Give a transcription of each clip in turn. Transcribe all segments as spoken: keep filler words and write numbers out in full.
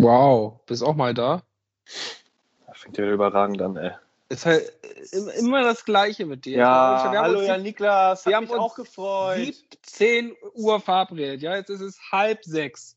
Wow, bist auch mal da? Das fängt ja überragend an, ey. Ist halt immer das Gleiche mit dir. Ja, wir haben hallo uns ja, Niklas, wir hat haben mich uns auch gefreut. siebzehn Uhr verabredet, ja, jetzt ist es halb sechs.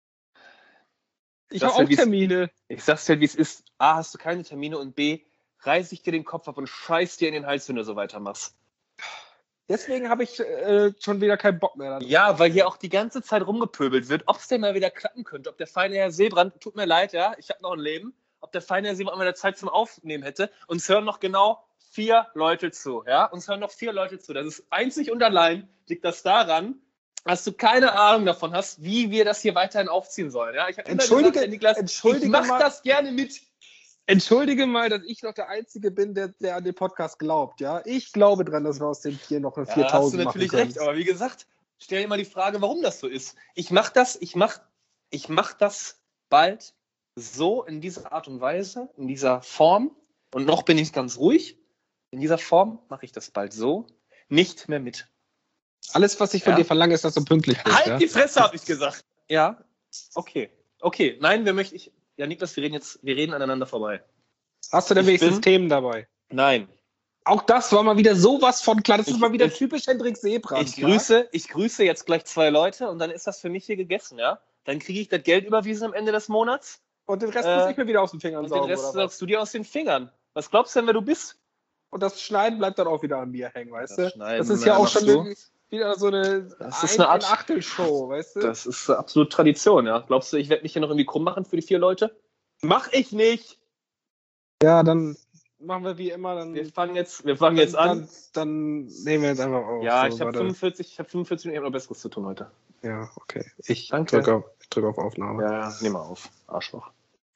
Ich Sag's habe auch halt, wie's- Termine. Ich sag's dir, wie es ist. A, hast du keine Termine und B, reiß ich dir den Kopf ab und scheiß dir in den Hals, wenn du so weitermachst. Deswegen habe ich äh, schon wieder keinen Bock mehr. Darauf. Ja, weil hier auch die ganze Zeit rumgepöbelt wird, ob es denn mal wieder klappen könnte, ob der feine Herr Seebrand, tut mir leid, ja, ich habe noch ein Leben, ob der feine Herr Seebrand mal wieder Zeit zum Aufnehmen hätte. Uns hören noch genau vier Leute zu, ja, uns hören noch vier Leute zu. Das ist einzig und allein, liegt das daran, dass du keine Ahnung davon hast, wie wir das hier weiterhin aufziehen sollen, ja. Ich habe immer Entschuldige, gesagt, Niklas, entschuldige ich mach mal- das gerne mit. Entschuldige mal, dass ich noch der Einzige bin, der, der an den Podcast glaubt, ja. Ich glaube dran, dass wir aus dem Tier noch eine Ja, viertausend hast du natürlich machen können. recht, aber wie gesagt, stell dir mal die Frage, warum das so ist. Ich mach das, ich mach, ich mach das bald so in dieser Art und Weise, in dieser Form, und noch bin ich ganz ruhig, in dieser Form mache ich das bald so nicht mehr mit. Alles, was ich von Ja? dir verlange, ist, dass du pünktlich bist. Halt ja? die Fresse, habe ich gesagt. Ja, okay. Okay, nein, wir möchten, ich, ja Niklas, wir reden jetzt, wir reden aneinander vorbei. Hast du denn Ich wenigstens bin- Themen dabei? Nein. Auch das war mal wieder sowas von klar. Das ist Ich- mal wieder ich- typisch Hendrik Seebrand. Ich grüße, ich grüße jetzt gleich zwei Leute und dann ist das für mich hier gegessen, ja? Dann kriege ich das Geld überwiesen am Ende des Monats Und den Rest Äh, muss ich mir wieder aus den Fingern und den saugen, Rest oder was? saugst du dir aus den Fingern. Was glaubst du denn, wer du bist? Und das Schneiden bleibt dann auch wieder an mir hängen, weißt Das du? Schneiden, Das ist äh, ja auch machst schon du? eine, wieder so eine Das ist ein, eine Art- ein Achtelshow, weißt du? Das ist absolut Tradition, ja? Glaubst du, ich werde mich hier noch irgendwie krumm machen für die vier Leute? Mach ich nicht! Ja, dann machen wir wie immer. Dann, Wir fangen jetzt, wir fangen jetzt an. Dann, dann nehmen wir jetzt einfach auf. Ja, so, ich habe warte. fünfundvierzig, ich habe fünfundvierzig Minuten, ich habe noch Besseres zu tun heute. Ja, okay. Ich Danke. drücke auf, ich drück auf Aufnahme. Ja, ja, nimm mal auf. Arschloch.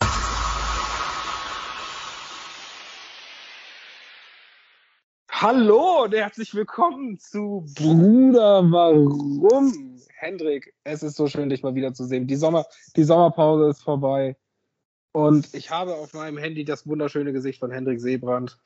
Hallo und herzlich willkommen zu Bruder, warum? Hendrik, es ist so schön, dich mal wiederzusehen. Die, Sommer, die Sommerpause ist vorbei und ich habe auf meinem Handy das wunderschöne Gesicht von Hendrik Seebrand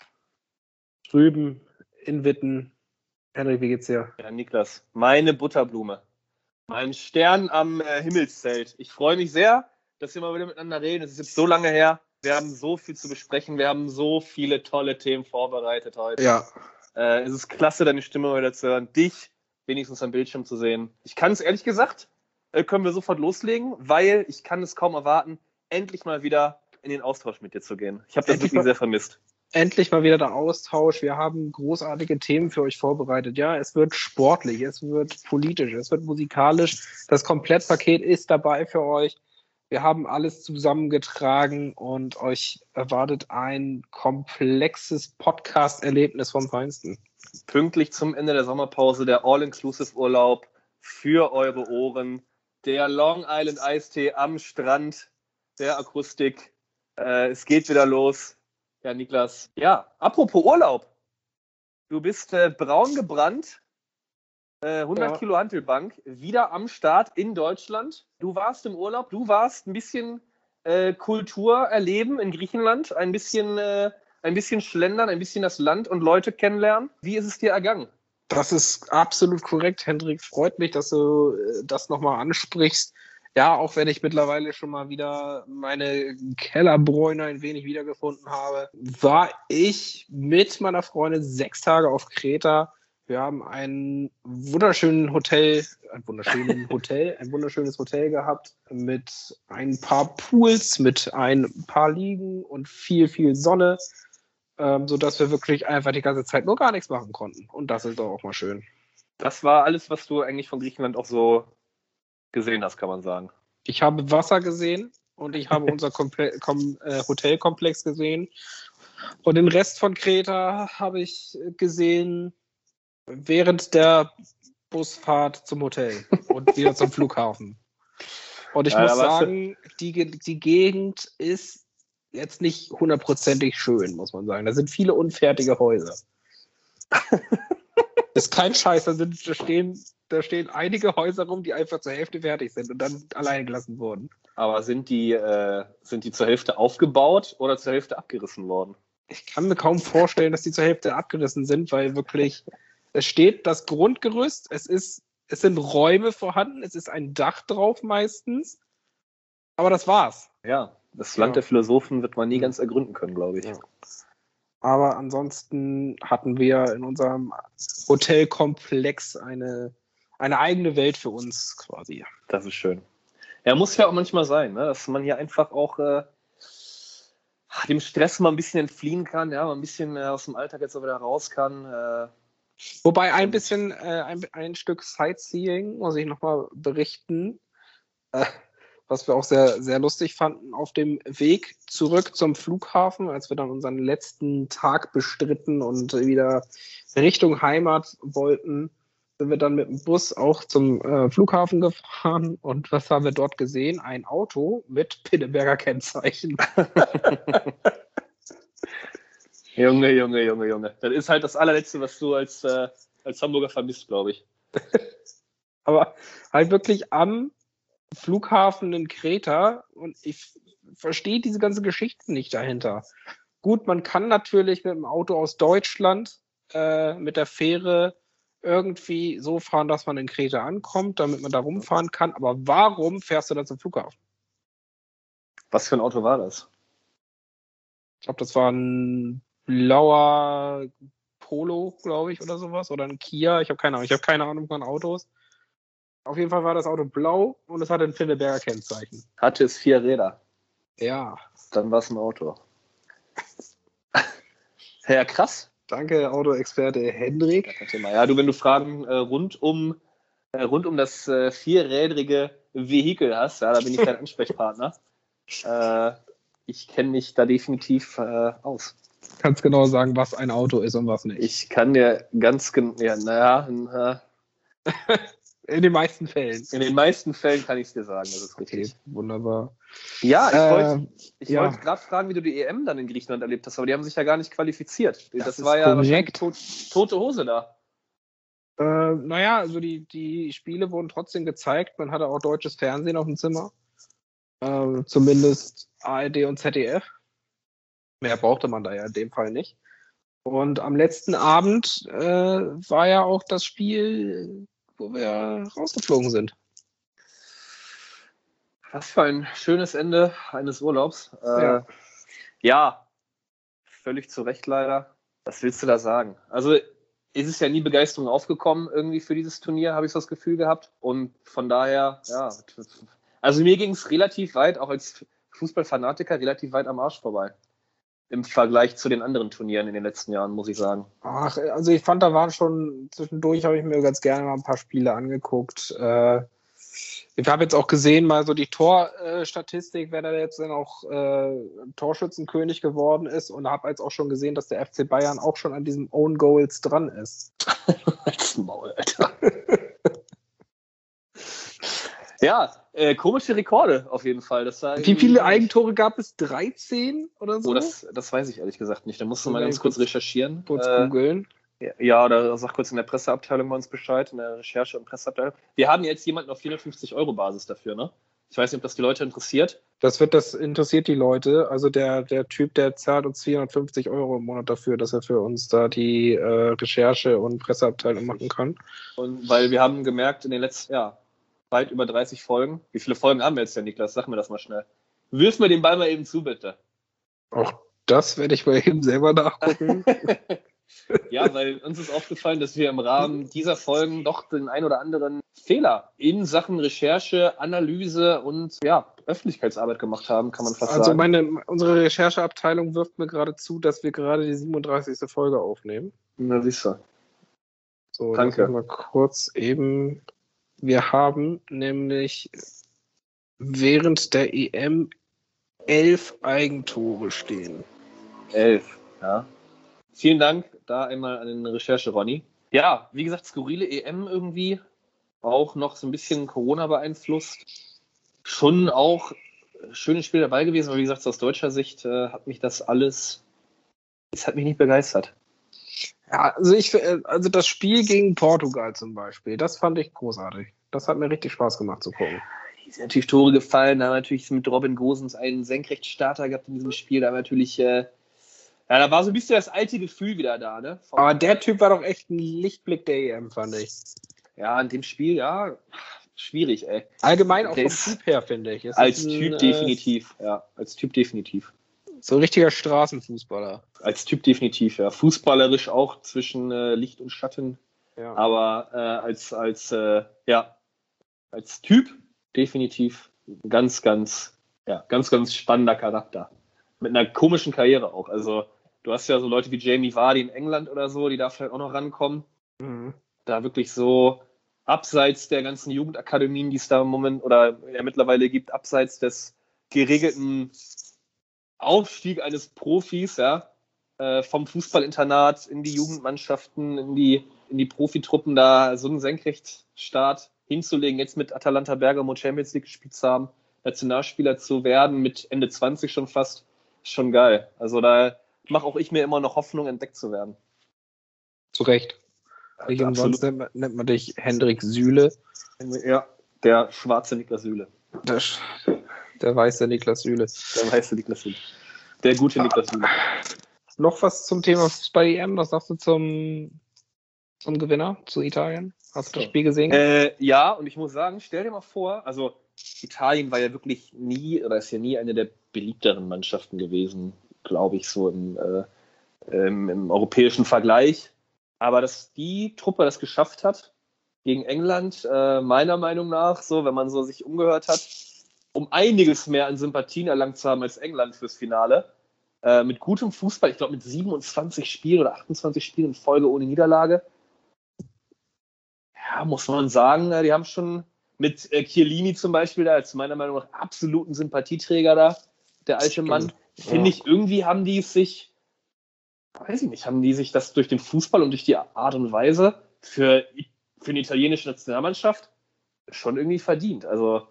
drüben in Witten. Hendrik, wie geht's dir? Ja, Niklas, meine Butterblume. Mein Stern am äh, Himmelszelt. Ich freue mich sehr, dass wir mal wieder miteinander reden. Es ist jetzt so lange her. Wir haben so viel zu besprechen. Wir haben so viele tolle Themen vorbereitet heute. Ja. Äh, es ist klasse, deine Stimme wieder zu hören. Dich wenigstens am Bildschirm zu sehen. Ich kann es ehrlich gesagt, äh, können wir sofort loslegen, weil ich kann es kaum erwarten, endlich mal wieder in den Austausch mit dir zu gehen. Ich habe das Endlich wirklich mal- sehr vermisst. Endlich mal wieder der Austausch. Wir haben großartige Themen für euch vorbereitet. Ja, es wird sportlich, es wird politisch, es wird musikalisch. Das Komplettpaket ist dabei für euch. Wir haben alles zusammengetragen und euch erwartet ein komplexes Podcast-Erlebnis vom Feinsten. Pünktlich zum Ende der Sommerpause der All-Inclusive-Urlaub für eure Ohren. Der Long Island Eistee am Strand der Akustik. Äh, es geht wieder los. Ja, Niklas. Ja, apropos Urlaub. Du bist äh, braun gebrannt. Äh, hundert Ja. Kilo Hantelbank. Wieder am Start in Deutschland. Du warst im Urlaub. Du warst ein bisschen äh, Kultur erleben in Griechenland. Ein bisschen, äh, ein bisschen schlendern, ein bisschen das Land und Leute kennenlernen. Wie ist es dir ergangen? Das ist absolut korrekt, Hendrik. Freut mich, dass du äh, das nochmal ansprichst. Ja, auch wenn ich mittlerweile schon mal wieder meine Kellerbräune ein wenig wiedergefunden habe, war ich mit meiner Freundin sechs Tage auf Kreta. Wir haben ein wunderschönen Hotel, ein wunderschönen Hotel, ein wunderschönes Hotel gehabt mit ein paar Pools, mit ein paar Liegen und viel, viel Sonne, ähm, sodass wir wirklich einfach die ganze Zeit nur gar nichts machen konnten. Und das ist doch auch mal schön. Das war alles, was du eigentlich von Griechenland auch so gesehen hast, kann man sagen. Ich habe Wasser gesehen und ich habe unser Komple Kom äh, Hotelkomplex gesehen. Und den Rest von Kreta habe ich gesehen während der Busfahrt zum Hotel und wieder zum Flughafen. Und ich Ja, muss da warst du- sagen, die, Ge- die Gegend ist jetzt nicht hundertprozentig schön, muss man sagen. Da sind viele unfertige Häuser. Ist kein Scheiß, da, sind, da, stehen, da stehen einige Häuser rum, die einfach zur Hälfte fertig sind und dann allein gelassen wurden. Aber sind die, äh, sind die zur Hälfte aufgebaut oder zur Hälfte abgerissen worden? Ich kann mir kaum vorstellen, dass die zur Hälfte abgerissen sind, weil wirklich, es steht das Grundgerüst, es ist, es sind Räume vorhanden, es ist ein Dach drauf meistens Aber das war's. Ja, das Land Ja. der Philosophen wird man nie Mhm. ganz ergründen können, glaube ich. Ja. Aber ansonsten hatten wir in unserem Hotelkomplex eine, eine eigene Welt für uns quasi. Das ist schön. Ja, muss ja auch manchmal sein, ne? Dass man hier einfach auch äh, dem Stress mal ein bisschen entfliehen kann, ja, mal ein bisschen äh, aus dem Alltag jetzt auch wieder raus kann. Äh, Wobei ein bisschen, äh, ein, ein Stück Sightseeing, muss ich nochmal berichten, äh, was wir auch sehr, sehr lustig fanden, auf dem Weg zurück zum Flughafen, als wir dann unseren letzten Tag bestritten und wieder Richtung Heimat wollten, sind wir dann mit dem Bus auch zum äh, Flughafen gefahren. Und was haben wir dort gesehen? Ein Auto mit Pinneberger Kennzeichen. Junge, Junge, Junge, Junge. Das ist halt das allerletzte, was du als, äh, als Hamburger vermisst, glaube ich. Aber halt wirklich am Flughafen in Kreta, und ich verstehe diese ganze Geschichte nicht dahinter. Gut, man kann natürlich mit dem Auto aus Deutschland äh, mit der Fähre irgendwie so fahren, dass man in Kreta ankommt, damit man da rumfahren kann. Aber warum fährst du dann zum Flughafen? Was für ein Auto war das? Ich glaube, das war ein blauer Polo, glaube ich, oder sowas. Oder ein Kia. Ich habe keine Ahnung. Ich habe keine Ahnung von Autos. Auf jeden Fall war das Auto blau und es hatte ein Pinneberger Kennzeichen. Hatte es vier Räder? Ja. Dann war es ein Auto. Ja, krass. Danke, Autoexperte Hendrik. Ja, du, wenn du Fragen äh, rund um äh, rund um das äh, vierrädrige Vehikel hast, ja, da bin ich dein Ansprechpartner. Äh, ich kenne mich da definitiv äh, aus. Du kannst genau sagen, was ein Auto ist und was nicht. Ich kann dir ganz genau, ja, naja, in den meisten Fällen. In den meisten Fällen kann ich es dir sagen, das ist richtig. Okay, wunderbar. Ja, ich äh, wollte ich ja. wollte gerade fragen, wie du die E M dann in Griechenland erlebt hast, aber die haben sich ja gar nicht qualifiziert. Das, Das war ist ja korrekt. tot, tote Hose da. Äh, naja, also die, die Spiele wurden trotzdem gezeigt. Man hatte auch deutsches Fernsehen auf dem Zimmer. Äh, zumindest A R D und Z D F. Mehr brauchte man da ja in dem Fall nicht. Und am letzten Abend äh, war ja auch das Spiel, wo wir rausgeflogen sind. Was für ein schönes Ende eines Urlaubs. Äh, Ja. ja, völlig zu Recht leider. Was willst du da sagen? Also ist es ja nie Begeisterung aufgekommen irgendwie für dieses Turnier, habe ich so das Gefühl gehabt. Und von daher, ja, also mir ging es relativ weit, auch als Fußballfanatiker, relativ weit am Arsch vorbei. Im Vergleich zu den anderen Turnieren in den letzten Jahren, muss ich sagen. Ach, also ich fand, da waren schon, zwischendurch habe ich mir ganz gerne mal ein paar Spiele angeguckt. Äh, ich habe jetzt auch gesehen, mal so die Torstatistik, wer da jetzt dann auch äh, Torschützenkönig geworden ist, und habe jetzt auch schon gesehen, dass der F C Bayern auch schon an diesem Own Goals dran ist. Als Maul, Alter. Ja, äh, komische Rekorde auf jeden Fall. Das war Wie viele Eigentore gab es? dreizehn oder so? Oh, das, das weiß ich ehrlich gesagt nicht. Da musst du mal Okay, ganz kurz recherchieren. Kurz äh, googeln. Ja, oder sag kurz in der Presseabteilung bei uns Bescheid, in der Recherche- und Presseabteilung. Wir haben jetzt jemanden auf vierhundertfünfzig Euro Basis dafür, ne? Ich weiß nicht, ob das die Leute interessiert. Das wird, das interessiert die Leute. Also der, der Typ, der zahlt uns vierhundertfünfzig Euro im Monat dafür, dass er für uns da die äh, Recherche- und Presseabteilung machen kann. Und weil wir haben gemerkt, in den letzten, ja, weit über dreißig Folgen. Wie viele Folgen haben wir jetzt, ja, Niklas? Sag mir das mal schnell. Wirf mir den Ball mal eben zu, bitte. Auch das werde ich mal eben selber nachgucken. Ja, weil uns ist aufgefallen, dass wir im Rahmen dieser Folgen doch den ein oder anderen Fehler in Sachen Recherche, Analyse und ja, Öffentlichkeitsarbeit gemacht haben, kann man fast Also sagen. meine, unsere Rechercheabteilung wirft mir gerade zu, dass wir gerade die siebenunddreißigste Folge aufnehmen. Na, siehst du. So, Danke. lass mich mal kurz eben. Wir haben nämlich während der E M elf Eigentore stehen. Elf, ja. Vielen Dank da einmal an den Recherche, Ronny. Ja, wie gesagt, skurrile E M irgendwie. Auch noch so ein bisschen Corona beeinflusst. Schon auch schönes Spiel dabei gewesen, aber wie gesagt, aus deutscher Sicht äh, hat mich das alles, es hat mich nicht begeistert. Ja, also ich, also das Spiel gegen Portugal zum Beispiel, das fand ich großartig. Das hat mir richtig Spaß gemacht zu gucken. Hier sind natürlich Tore gefallen, da haben wir natürlich mit Robin Gosens einen Senkrechtstarter gehabt in diesem Spiel, da haben wir natürlich, äh, ja, da war so ein bisschen das alte Gefühl wieder da, ne? Aber der Typ war doch echt ein Lichtblick der E M, fand ich. Ja, in dem Spiel, ja, schwierig, ey. Allgemein auch Der vom ist Typ her, finde ich. Es als ist ein, Typ äh, definitiv, ja. Als Typ definitiv. So ein richtiger Straßenfußballer. Als Typ definitiv, ja. Fußballerisch auch zwischen äh, Licht und Schatten. Ja. Aber äh, als, als, äh, ja, als Typ definitiv ganz, ganz, ja, ganz, ganz spannender Charakter. Mit einer komischen Karriere auch. Also, du hast ja so Leute wie Jamie Vardy in England oder so, die da vielleicht auch noch rankommen. Mhm. Da wirklich so abseits der ganzen Jugendakademien, die es da im Moment oder ja mittlerweile gibt, abseits des geregelten Aufstieg eines Profis, ja, äh, vom Fußballinternat in die Jugendmannschaften, in die, in die Profitruppen, da so einen Senkrechtstart hinzulegen, jetzt mit Atalanta Bergamo Champions League gespielt zu haben, Nationalspieler zu werden, mit Ende zwanzig schon fast, ist schon geil. Also da mache auch ich mir immer noch Hoffnung, entdeckt zu werden. Zu Recht. Nicht umsonst nennt man, nennt man dich Hendrik Süle. Ja, der schwarze Niklas Süle. Der, der weiße Niklas Süle. Der weiße Niklas Süle. Der gute Niklas Süle. Noch was zum Thema Fußball-E M? Was sagst du zum, zum Gewinner, zu Italien? Hast du das Spiel gesehen? Äh, ja, und ich muss sagen, stell dir mal vor, also Italien war ja wirklich nie, oder ist ja nie eine der beliebteren Mannschaften gewesen, glaube ich, so im, äh, im, im europäischen Vergleich. Aber dass die Truppe das geschafft hat, gegen England, äh, meiner Meinung nach, so, wenn man so sich umgehört hat, um einiges mehr an Sympathien erlangt zu haben als England fürs Finale, äh, mit gutem Fußball, ich glaube mit siebenundzwanzig Spielen oder achtundzwanzig Spielen in Folge ohne Niederlage, ja, muss man sagen, die haben schon mit äh, Chiellini zum Beispiel, da als meiner Meinung nach absoluten Sympathieträger da, der alte Stimmt. Mann, finde Ja. ich, irgendwie haben die es sich weiß ich nicht, haben die sich das durch den Fußball und durch die Art und Weise für, für eine italienische Nationalmannschaft schon irgendwie verdient. Also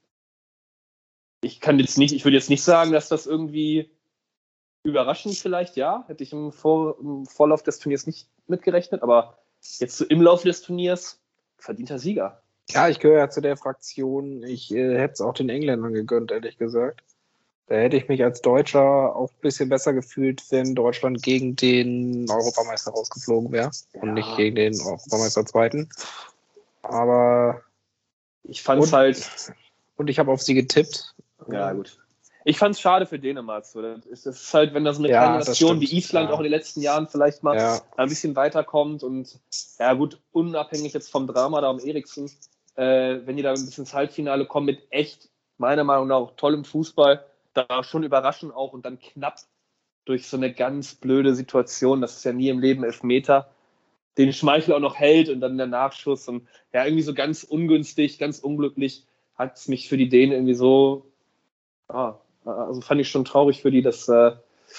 ich kann jetzt nicht, ich würde jetzt nicht sagen, dass das irgendwie überraschend vielleicht, ja, hätte ich im, Vor, im Vorlauf des Turniers nicht mitgerechnet, aber jetzt so im Laufe des Turniers verdienter Sieger. Ja, ich gehöre ja zu der Fraktion. Ich äh, hätte es auch den Engländern gegönnt, ehrlich gesagt. Da hätte ich mich als Deutscher auch ein bisschen besser gefühlt, wenn Deutschland gegen den Europameister rausgeflogen wäre und Ja. nicht gegen den Europameister Zweiten. Aber Ich fand es Und- halt, und ich habe auf sie getippt. ja gut. Ich fand es schade für Dänemark. So. Das ist das ist halt, wenn da so eine Ja, kleine das Nation stimmt. wie Island Ja. auch in den letzten Jahren vielleicht mal Ja, ein bisschen weiterkommt und ja gut, unabhängig jetzt vom Drama da um Eriksen, äh, wenn die da ein bisschen ins Halbfinale kommen mit echt, meiner Meinung nach, auch tollem Fußball, da schon überraschen auch und dann knapp durch so eine ganz blöde Situation, das ist ja nie im Leben Elfmeter, den Schmeichel auch noch hält und dann der Nachschuss und ja, irgendwie so ganz ungünstig, ganz unglücklich hat es mich für die Dänen irgendwie so, ah, also fand ich schon traurig für die, dass äh,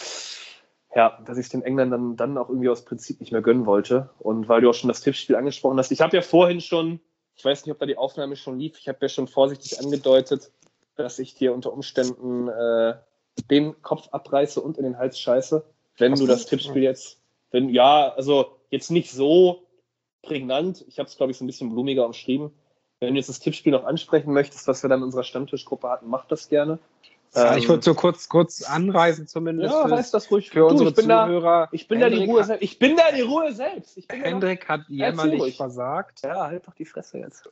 ja, dass ich es den Engländern dann auch irgendwie aus Prinzip nicht mehr gönnen wollte. Und weil du auch schon das Tippspiel angesprochen hast, ich habe ja vorhin schon, ich weiß nicht, ob da die Aufnahme schon lief, ich habe ja schon vorsichtig angedeutet, dass ich dir unter Umständen äh, den Kopf abreiße und in den Hals scheiße, wenn Hast du du? das Tippspiel jetzt, wenn, ja, also jetzt nicht so prägnant, ich habe es, glaube ich, so ein bisschen blumiger umschrieben. Wenn du jetzt das Tippspiel noch ansprechen möchtest, was wir dann in unserer Stammtischgruppe hatten, mach das gerne. ja ich Ähm, wollte so kurz, kurz anreisen zumindest ja, für, reiß das ruhig. für Du, unsere ich bin da, Zuhörer. ich bin da die Hendrik Ruhe hat- selbst. Ich bin da die Ruhe selbst. Ich bin da Hendrik hat Erzähl jämmerlich ruhig. versagt. Ja, halt doch die Fresse jetzt.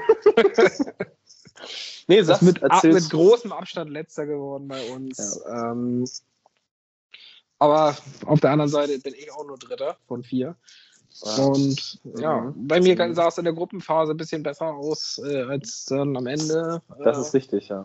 nee, Das sag's, mit, ab, erzähl's. mit großem Abstand letzter geworden bei uns. Ähm, aber auf der anderen Seite bin ich auch nur Dritter von vier. Ja. Und ja, Mhm. bei mir Mhm. sah es in der Gruppenphase ein bisschen besser aus äh, als dann am Ende. Das Äh, ist richtig, ja.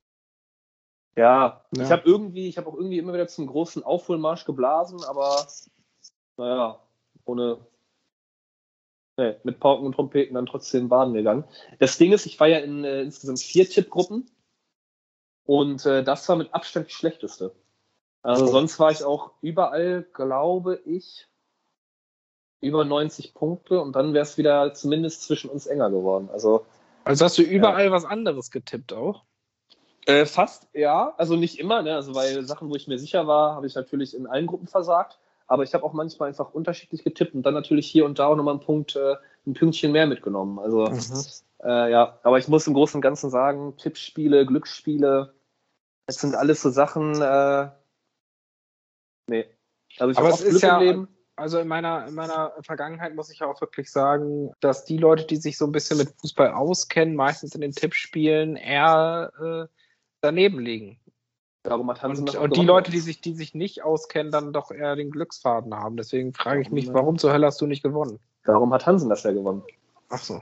Ja, Ja. ich habe irgendwie, ich habe auch irgendwie immer wieder zum großen Aufholmarsch geblasen, aber naja, ohne, nee, mit Pauken und Trompeten dann trotzdem baden gegangen. Das Ding ist, ich war ja in äh, insgesamt vier Tippgruppen und äh, das war mit Abstand die schlechteste. Also Oh. sonst war ich auch überall, glaube ich, über neunzig Punkte und dann wäre es wieder zumindest zwischen uns enger geworden. Also Also hast du überall was anderes getippt auch? Äh, fast, ja. Also nicht immer, ne? Also weil Sachen, wo ich mir sicher war, habe ich natürlich in allen Gruppen versagt. Aber ich habe auch manchmal einfach unterschiedlich getippt und dann natürlich hier und da auch nochmal einen Punkt, äh, ein Pünktchen mehr mitgenommen. Also Mhm. äh, ja, aber ich muss im Großen und Ganzen sagen, Tippspiele, Glücksspiele, das sind alles so Sachen, äh, nee. Also ich Aber habe es oft ist Glück ja- im Leben. also in meiner, in meiner Vergangenheit muss ich ja auch wirklich sagen, dass die Leute, die sich so ein bisschen mit Fußball auskennen, meistens in den Tippspielen eher äh, daneben liegen. Darum hat Hansen Und, das auch und die gewonnen. Leute, die sich, die sich nicht auskennen, dann doch eher den Glücksfaden haben. Deswegen frage ich mich, warum zur Hölle hast du nicht gewonnen? Darum hat Hansen das ja gewonnen. Ach so.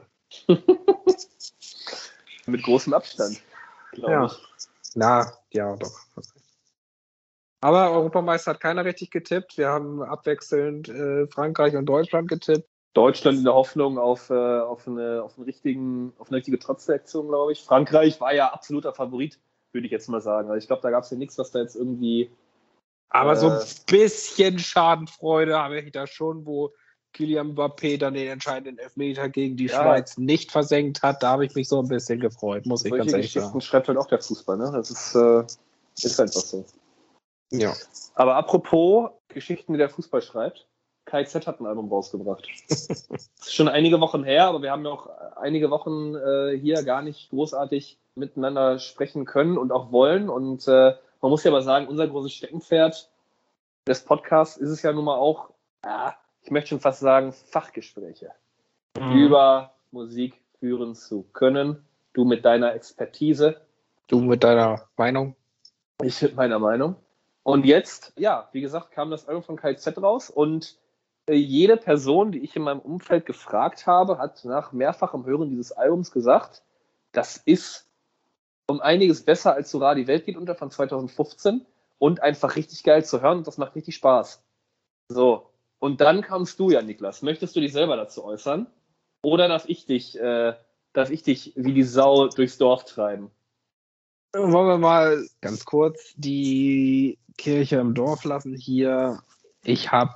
Mit großem Abstand, glaube Ja. ich. Na, ja, doch. Aber Europameister hat keiner richtig getippt. Wir haben abwechselnd äh, Frankreich und Deutschland getippt. Deutschland in der Hoffnung auf, äh, auf, eine, auf, einen richtigen, auf eine richtige Trotzreaktion, glaube ich. Frankreich war ja absoluter Favorit, würde ich jetzt mal sagen. Also ich glaube, da gab es ja nichts, was da jetzt irgendwie... Aber äh, so ein bisschen Schadenfreude habe ich da schon, wo Kylian Mbappé dann den entscheidenden Elfmeter gegen die Ja. Schweiz nicht versenkt hat. Da habe ich mich so ein bisschen gefreut, muss ich ganz solche ehrlich Geschichten sagen. schreibt halt auch der Fußball, ne? Das ist, äh, ist einfach so. Ja. Aber apropos Geschichten, die der Fußball schreibt, K Z hat ein Album rausgebracht. Das ist schon einige Wochen her, aber wir haben ja auch einige Wochen äh, hier gar nicht großartig miteinander sprechen können und auch wollen. Und äh, man muss ja aber sagen, unser großes Steckenpferd des Podcasts ist es ja nun mal auch, ah, ich möchte schon fast sagen, Fachgespräche Mhm. über Musik führen zu können. Du mit deiner Expertise, Du mit deiner Meinung? ich mit meiner Meinung. Und jetzt, ja, wie gesagt, kam das Album von K Z raus und äh, jede Person, die ich in meinem Umfeld gefragt habe, hat nach mehrfachem Hören dieses Albums gesagt, das ist um einiges besser als Hurra, die Welt geht unter von zwanzig fünfzehn und einfach richtig geil zu hören und das macht richtig Spaß. So, und dann kamst du ja, Niklas. Möchtest du dich selber dazu äußern? Oder darf ich dich, äh, darf ich dich wie die Sau durchs Dorf treiben? Wollen wir mal ganz kurz die Kirche im Dorf lassen hier. Ich habe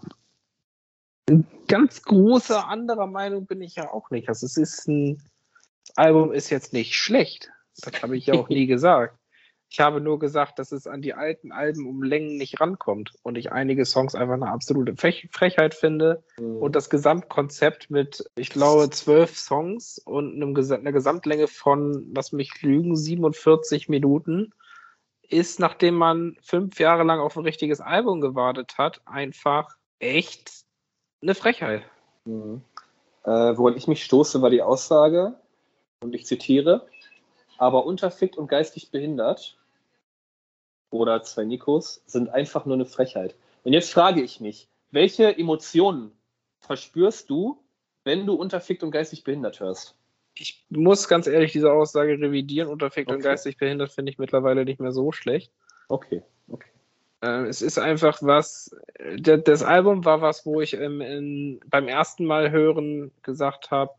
ganz große anderer Meinung bin ich ja auch nicht. Also es ist ein das Album ist jetzt nicht schlecht. Das habe ich ja auch nie gesagt. Ich habe nur gesagt, dass es an die alten Alben um Längen nicht rankommt und ich einige Songs einfach eine absolute Frech Frechheit finde. Mhm. Und das Gesamtkonzept mit, ich glaube, zwölf Songs und einem Ges einer Gesamtlänge von, lass mich lügen, siebenundvierzig Minuten ist, nachdem man fünf Jahre lang auf ein richtiges Album gewartet hat, einfach echt eine Frechheit. Mhm. Äh, woran ich mich stoße, war die Aussage, und ich zitiere, aber unterfickt und geistig behindert oder zwei Nikos sind einfach nur eine Frechheit. Und jetzt frage ich mich, welche Emotionen verspürst du, wenn du unterfickt und geistig behindert hörst? Ich muss ganz ehrlich diese Aussage revidieren. Unterfickt Okay. und geistig behindert finde ich mittlerweile nicht mehr so schlecht. Okay, okay. Äh, es ist einfach was, d- das Album war was, wo ich ähm, in, beim ersten Mal hören gesagt habe,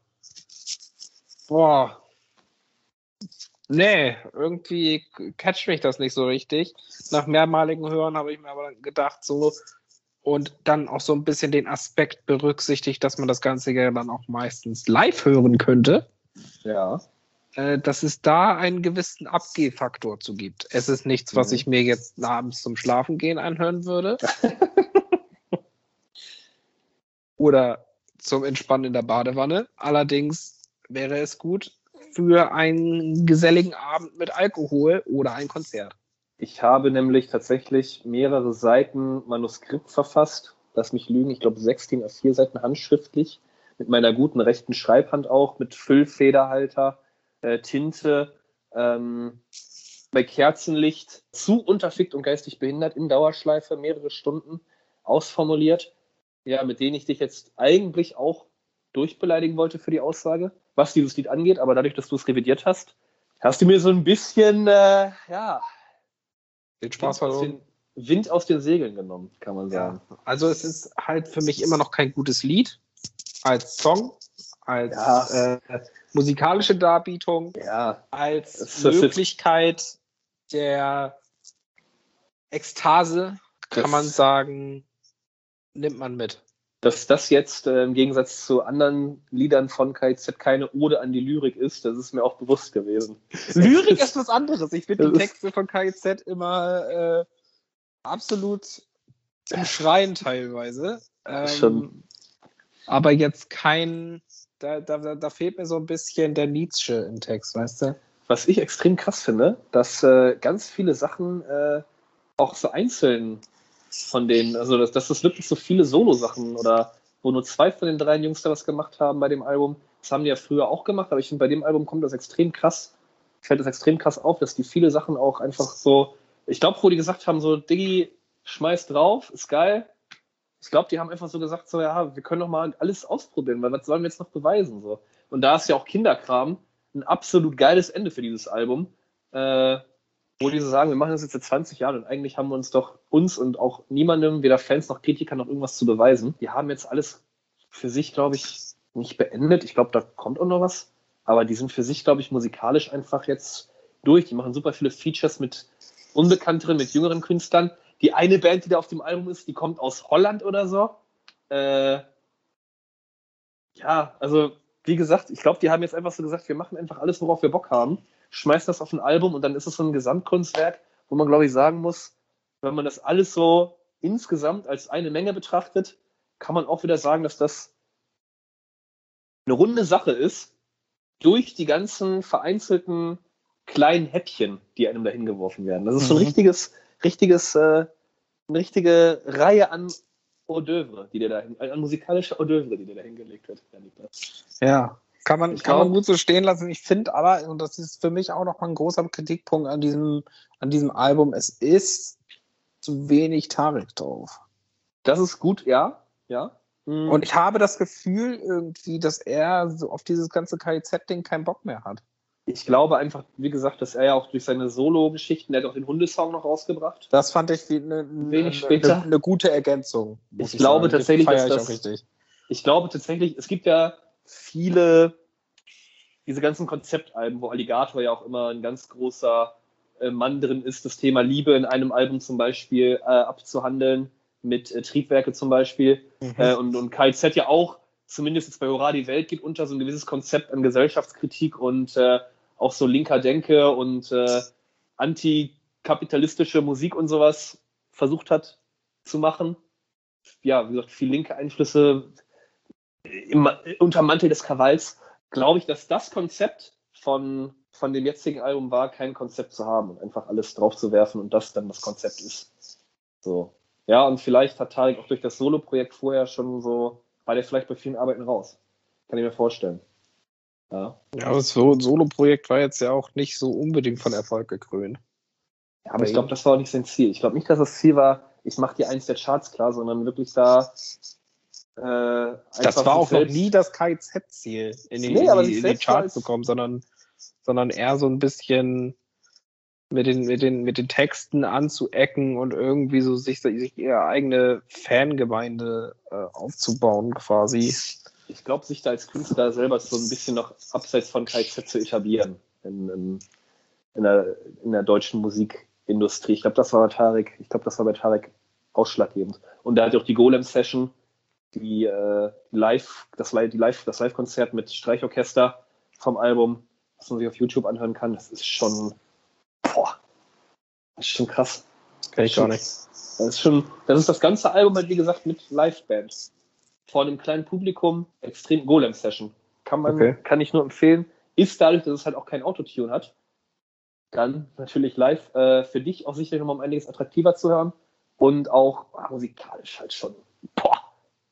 boah, nee, irgendwie catcht mich das nicht so richtig. Nach mehrmaligen Hören habe ich mir aber gedacht, so, und dann auch so ein bisschen den Aspekt berücksichtigt, dass man das Ganze ja dann auch meistens live hören könnte, Ja. äh, dass es da einen gewissen Abgehfaktor zu gibt. Es ist nichts, was Mhm. ich mir jetzt abends zum Schlafengehen anhören würde. Oder zum Entspannen in der Badewanne. Allerdings wäre es gut für einen geselligen Abend mit Alkohol oder ein Konzert. Ich habe nämlich tatsächlich mehrere Seiten Manuskript verfasst. Lass mich lügen, ich glaube sechs D I N A vier Seiten handschriftlich. Mit meiner guten rechten Schreibhand auch, mit Füllfederhalter, äh, Tinte, ähm, bei Kerzenlicht, zu unterfickt und geistig behindert, in Dauerschleife, mehrere Stunden ausformuliert. Ja, mit denen ich dich jetzt eigentlich auch durchbeleidigen wollte für die Aussage, was dieses Lied angeht. Aber dadurch, dass du es revidiert hast, hast du mir so ein bisschen, äh, ja, Den Spaß Wind aus, verloren. den, Wind aus den Segeln genommen, kann man sagen. Ja. Also es ist halt für mich immer noch kein gutes Lied. Als Song, als Ja. äh, musikalische Darbietung, Ja, als Es- es- Möglichkeit der Ekstase, kann Das- man sagen, nimmt man mit. dass das jetzt äh, im Gegensatz zu anderen Liedern von K Z keine Ode an die Lyrik ist, das ist mir auch bewusst gewesen. Lyrik ist was anderes. Ich finde die Das ist- Texte von K Z immer äh, absolut zum Schreien teilweise. Ähm, Schon. Aber jetzt kein, da, da, da fehlt mir so ein bisschen der Nietzsche im Text, weißt du? Was ich extrem krass finde, dass äh, ganz viele Sachen äh, auch so einzeln von denen. Also, dass, dass das wirklich so viele Solo-Sachen oder wo nur zwei von den drei Jungs da was gemacht haben bei dem Album. Das haben die ja früher auch gemacht, aber ich finde, bei dem Album kommt das extrem krass, fällt das extrem krass auf, dass die viele Sachen auch einfach so, ich glaube, wo die gesagt haben, so, Diggi, schmeiß drauf, ist geil. Ich glaube, die haben einfach so gesagt, so, ja, wir können doch mal alles ausprobieren, weil was sollen wir jetzt noch beweisen, so. Und da ist ja auch Kinderkram ein absolut geiles Ende für dieses Album, äh, wo die so sagen, wir machen das jetzt seit zwanzig Jahren und eigentlich haben wir uns doch, uns und auch niemandem, weder Fans noch Kritikern, noch irgendwas zu beweisen. Die haben jetzt alles für sich, glaube ich, nicht beendet. Ich glaube, da kommt auch noch was. Aber die sind für sich, glaube ich, musikalisch einfach jetzt durch. Die machen super viele Features mit unbekannteren, mit jüngeren Künstlern. Die eine Band, die da auf dem Album ist, die kommt aus Holland oder so. Äh, ja, also wie gesagt, ich glaube, die haben jetzt einfach so gesagt, wir machen einfach alles, worauf wir Bock haben, schmeißen das auf ein Album und dann ist es so ein Gesamtkunstwerk, wo man, glaube ich, sagen muss, wenn man das alles so insgesamt als eine Menge betrachtet, kann man auch wieder sagen, dass das eine runde Sache ist, durch die ganzen vereinzelten kleinen Häppchen, die einem dahin geworfen werden. Das ist so ein Mhm. richtiges, richtiges, äh, eine richtige Reihe an Hors d'oeuvre, die dir da, an musikalische Hors d'oeuvre, die dir da hingelegt wird. Ja, kann man, Ich kann man glaub- gut so stehen lassen. Ich finde aber, und das ist für mich auch nochmal ein großer Kritikpunkt an diesem, an diesem Album, es ist zu wenig Tarek drauf. Das ist gut, ja, ja. Mhm. Und ich habe das Gefühl irgendwie, dass er so auf dieses ganze K I Z-Ding keinen Bock mehr hat. Ich glaube einfach, wie gesagt, dass er ja auch durch seine Solo-Geschichten, der hat auch den Hundesong noch rausgebracht. Das fand ich wie eine, eine, Wenig später. eine, eine gute Ergänzung. muss Ich glaube sagen. tatsächlich, feiere dass ich das- auch richtig. Ich glaube tatsächlich, es gibt ja viele, diese ganzen Konzeptalben, wo Alligator ja auch immer ein ganz großer äh, Mann drin ist, das Thema Liebe in einem Album zum Beispiel äh, abzuhandeln, mit äh, Triebwerke zum Beispiel. Mhm. Äh, und, und K I Z ja auch, zumindest jetzt bei Hurra, die Welt geht unter, so ein gewisses Konzept an Gesellschaftskritik und äh, auch so linker Denke und äh, antikapitalistische Musik und sowas versucht hat zu machen. Ja, wie gesagt, viel linke Einflüsse im, unter Mantel des Krawalls. Glaube ich, dass das Konzept von, von dem jetzigen Album war, kein Konzept zu haben und einfach alles draufzuwerfen und das dann das Konzept ist. So. Ja, und vielleicht hat Tarek auch durch das Solo-Projekt vorher schon so, war der vielleicht bei vielen Arbeiten raus. Kann ich mir vorstellen. Ja. Ja, aber das so- Solo-Projekt war jetzt ja auch nicht so unbedingt von Erfolg gekrönt. Ja, aber ich glaube, das war auch nicht sein Ziel. Ich glaube nicht, dass das Ziel war, ich mache die eins der Charts klar, sondern wirklich da äh, Das einfach war auch sich noch selbst- nie das K I Z-Ziel, in die, Nee, aber in sich die, in die selbst Charts als- zu kommen, sondern, sondern eher so ein bisschen mit den, mit den, mit den Texten anzuecken und irgendwie so sich, sich ihre eigene Fangemeinde äh, aufzubauen, quasi. Ich glaube, sich da als Künstler selber so ein bisschen noch abseits von K I Z zu etablieren in, in, in, der, in der deutschen Musikindustrie. Ich glaube, das war bei Tarek, ich glaube, das war bei Tarek ausschlaggebend. Und da hat auch die Golem-Session, die, äh, die Live, das, Li- die Live, das Live-Konzert mit Streichorchester vom Album, was man sich auf YouTube anhören kann, das ist schon, boah, das ist schon krass. Kenn ich gar nicht. Das ist schon, das ist das ganze Album halt, wie gesagt, mit Liveband. Vor einem kleinen Publikum, extrem Golem-Session. Kann man, Okay. kann ich nur empfehlen. Ist dadurch, dass es halt auch kein Autotune hat, dann natürlich live äh, für dich auch sicherlich nochmal um einiges attraktiver zu hören und auch ah, musikalisch halt schon, boah,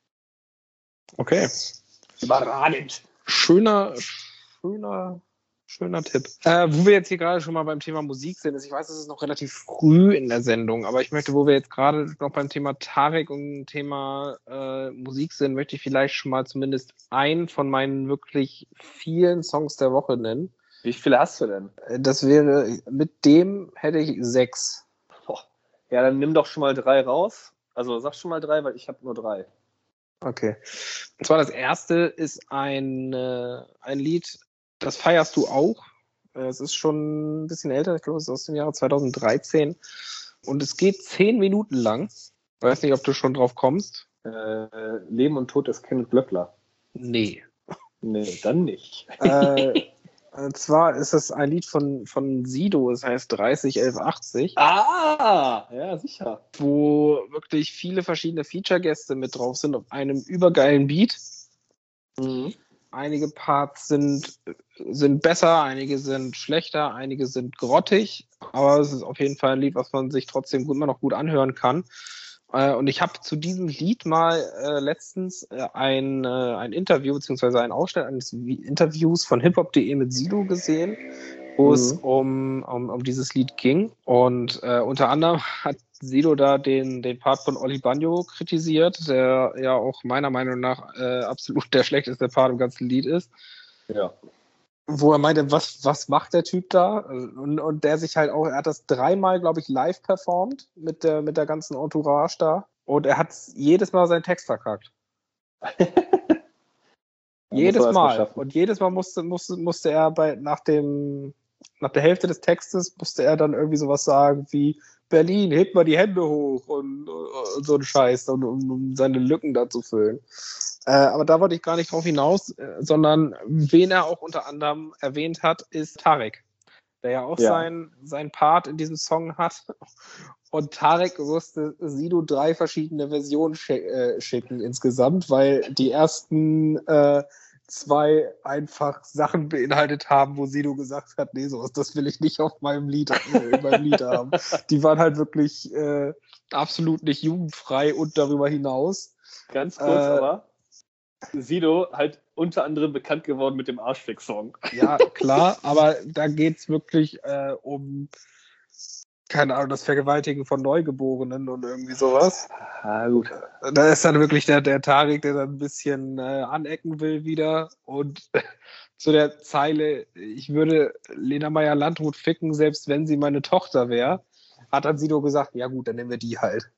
Okay. überragend. Schöner, schöner, schöner Tipp. Äh, wo wir jetzt hier gerade schon mal beim Thema Musik sind, ist, ich weiß, es ist noch relativ früh in der Sendung, aber ich möchte, wo wir jetzt gerade noch beim Thema Tarek und Thema äh, Musik sind, möchte ich vielleicht schon mal zumindest einen von meinen wirklich vielen Songs der Woche nennen. Wie viele hast du denn? Äh, Das wäre, mit dem hätte ich sechs. Boah. Ja, dann nimm doch schon mal drei raus. Also sag schon mal drei, weil ich habe nur drei. Okay. Und zwar das erste ist ein, äh, ein Lied, das feierst du auch. Äh, Es ist schon ein bisschen älter, ich glaube, es ist aus dem Jahre zweitausenddreizehn. Und es geht zehn Minuten lang. Weiß nicht, ob du schon drauf kommst. Äh, Leben und Tod des Kenneth Glöckler. Nee. Nee, dann nicht. äh, und zwar ist es ein Lied von, von Sido, es heißt dreißig elf achtzig, Ah, ja, sicher. wo wirklich viele verschiedene Feature-Gäste mit drauf sind auf einem übergeilen Beat. Mhm. Einige Parts sind, sind besser, einige sind schlechter, einige sind grottig, aber es ist auf jeden Fall ein Lied, was man sich trotzdem gut, immer noch gut anhören kann. Äh, und ich habe zu diesem Lied mal äh, letztens äh, ein, äh, ein Interview beziehungsweise einen Ausschnitt eines Interviews von hiphop punkt de mit Sido gesehen, wo mhm. es um, um, um dieses Lied ging. Und äh, unter anderem hat Sido da den, den Part von Oli Bagno kritisiert, der ja auch meiner Meinung nach äh, absolut der schlechteste Part im ganzen Lied ist. Ja. Wo er meinte, was, was macht der Typ da? Und, und der sich halt auch, er hat das dreimal, glaube ich, live performt mit der, mit der ganzen Entourage da. Und er hat jedes Mal seinen Text verkackt. jedes Mal. mal und jedes Mal musste, musste, musste er bei, nach dem, nach der Hälfte des Textes musste er dann irgendwie sowas sagen wie Berlin, hebt mal die Hände hoch und, und so ein Scheiß, um, um seine Lücken da zu füllen. Äh, aber da wollte ich gar nicht drauf hinaus, äh, sondern wen er auch unter anderem erwähnt hat, ist Tarek, der ja auch ja. Sein, sein Part in diesem Song hat. Und Tarek musste Sido drei verschiedene Versionen sch- äh, schicken insgesamt, weil die ersten äh, zwei einfach Sachen beinhaltet haben, wo Sido gesagt hat, nee, sowas, das will ich nicht auf meinem Lied, äh, in meinem Lied haben. Die waren halt wirklich äh, absolut nicht jugendfrei und darüber hinaus. Ganz kurz äh, aber, Sido halt unter anderem bekannt geworden mit dem Arschfick-Song. Ja, klar, aber da geht's wirklich äh, um, keine Ahnung, das Vergewaltigen von Neugeborenen und irgendwie sowas. Ah, gut. Da ist dann wirklich der, der Tarek, der dann ein bisschen äh, anecken will wieder. Und zu der Zeile, ich würde Lena Meyer-Landrut ficken, selbst wenn sie meine Tochter wäre, hat dann Sido gesagt, ja gut, dann nehmen wir die halt.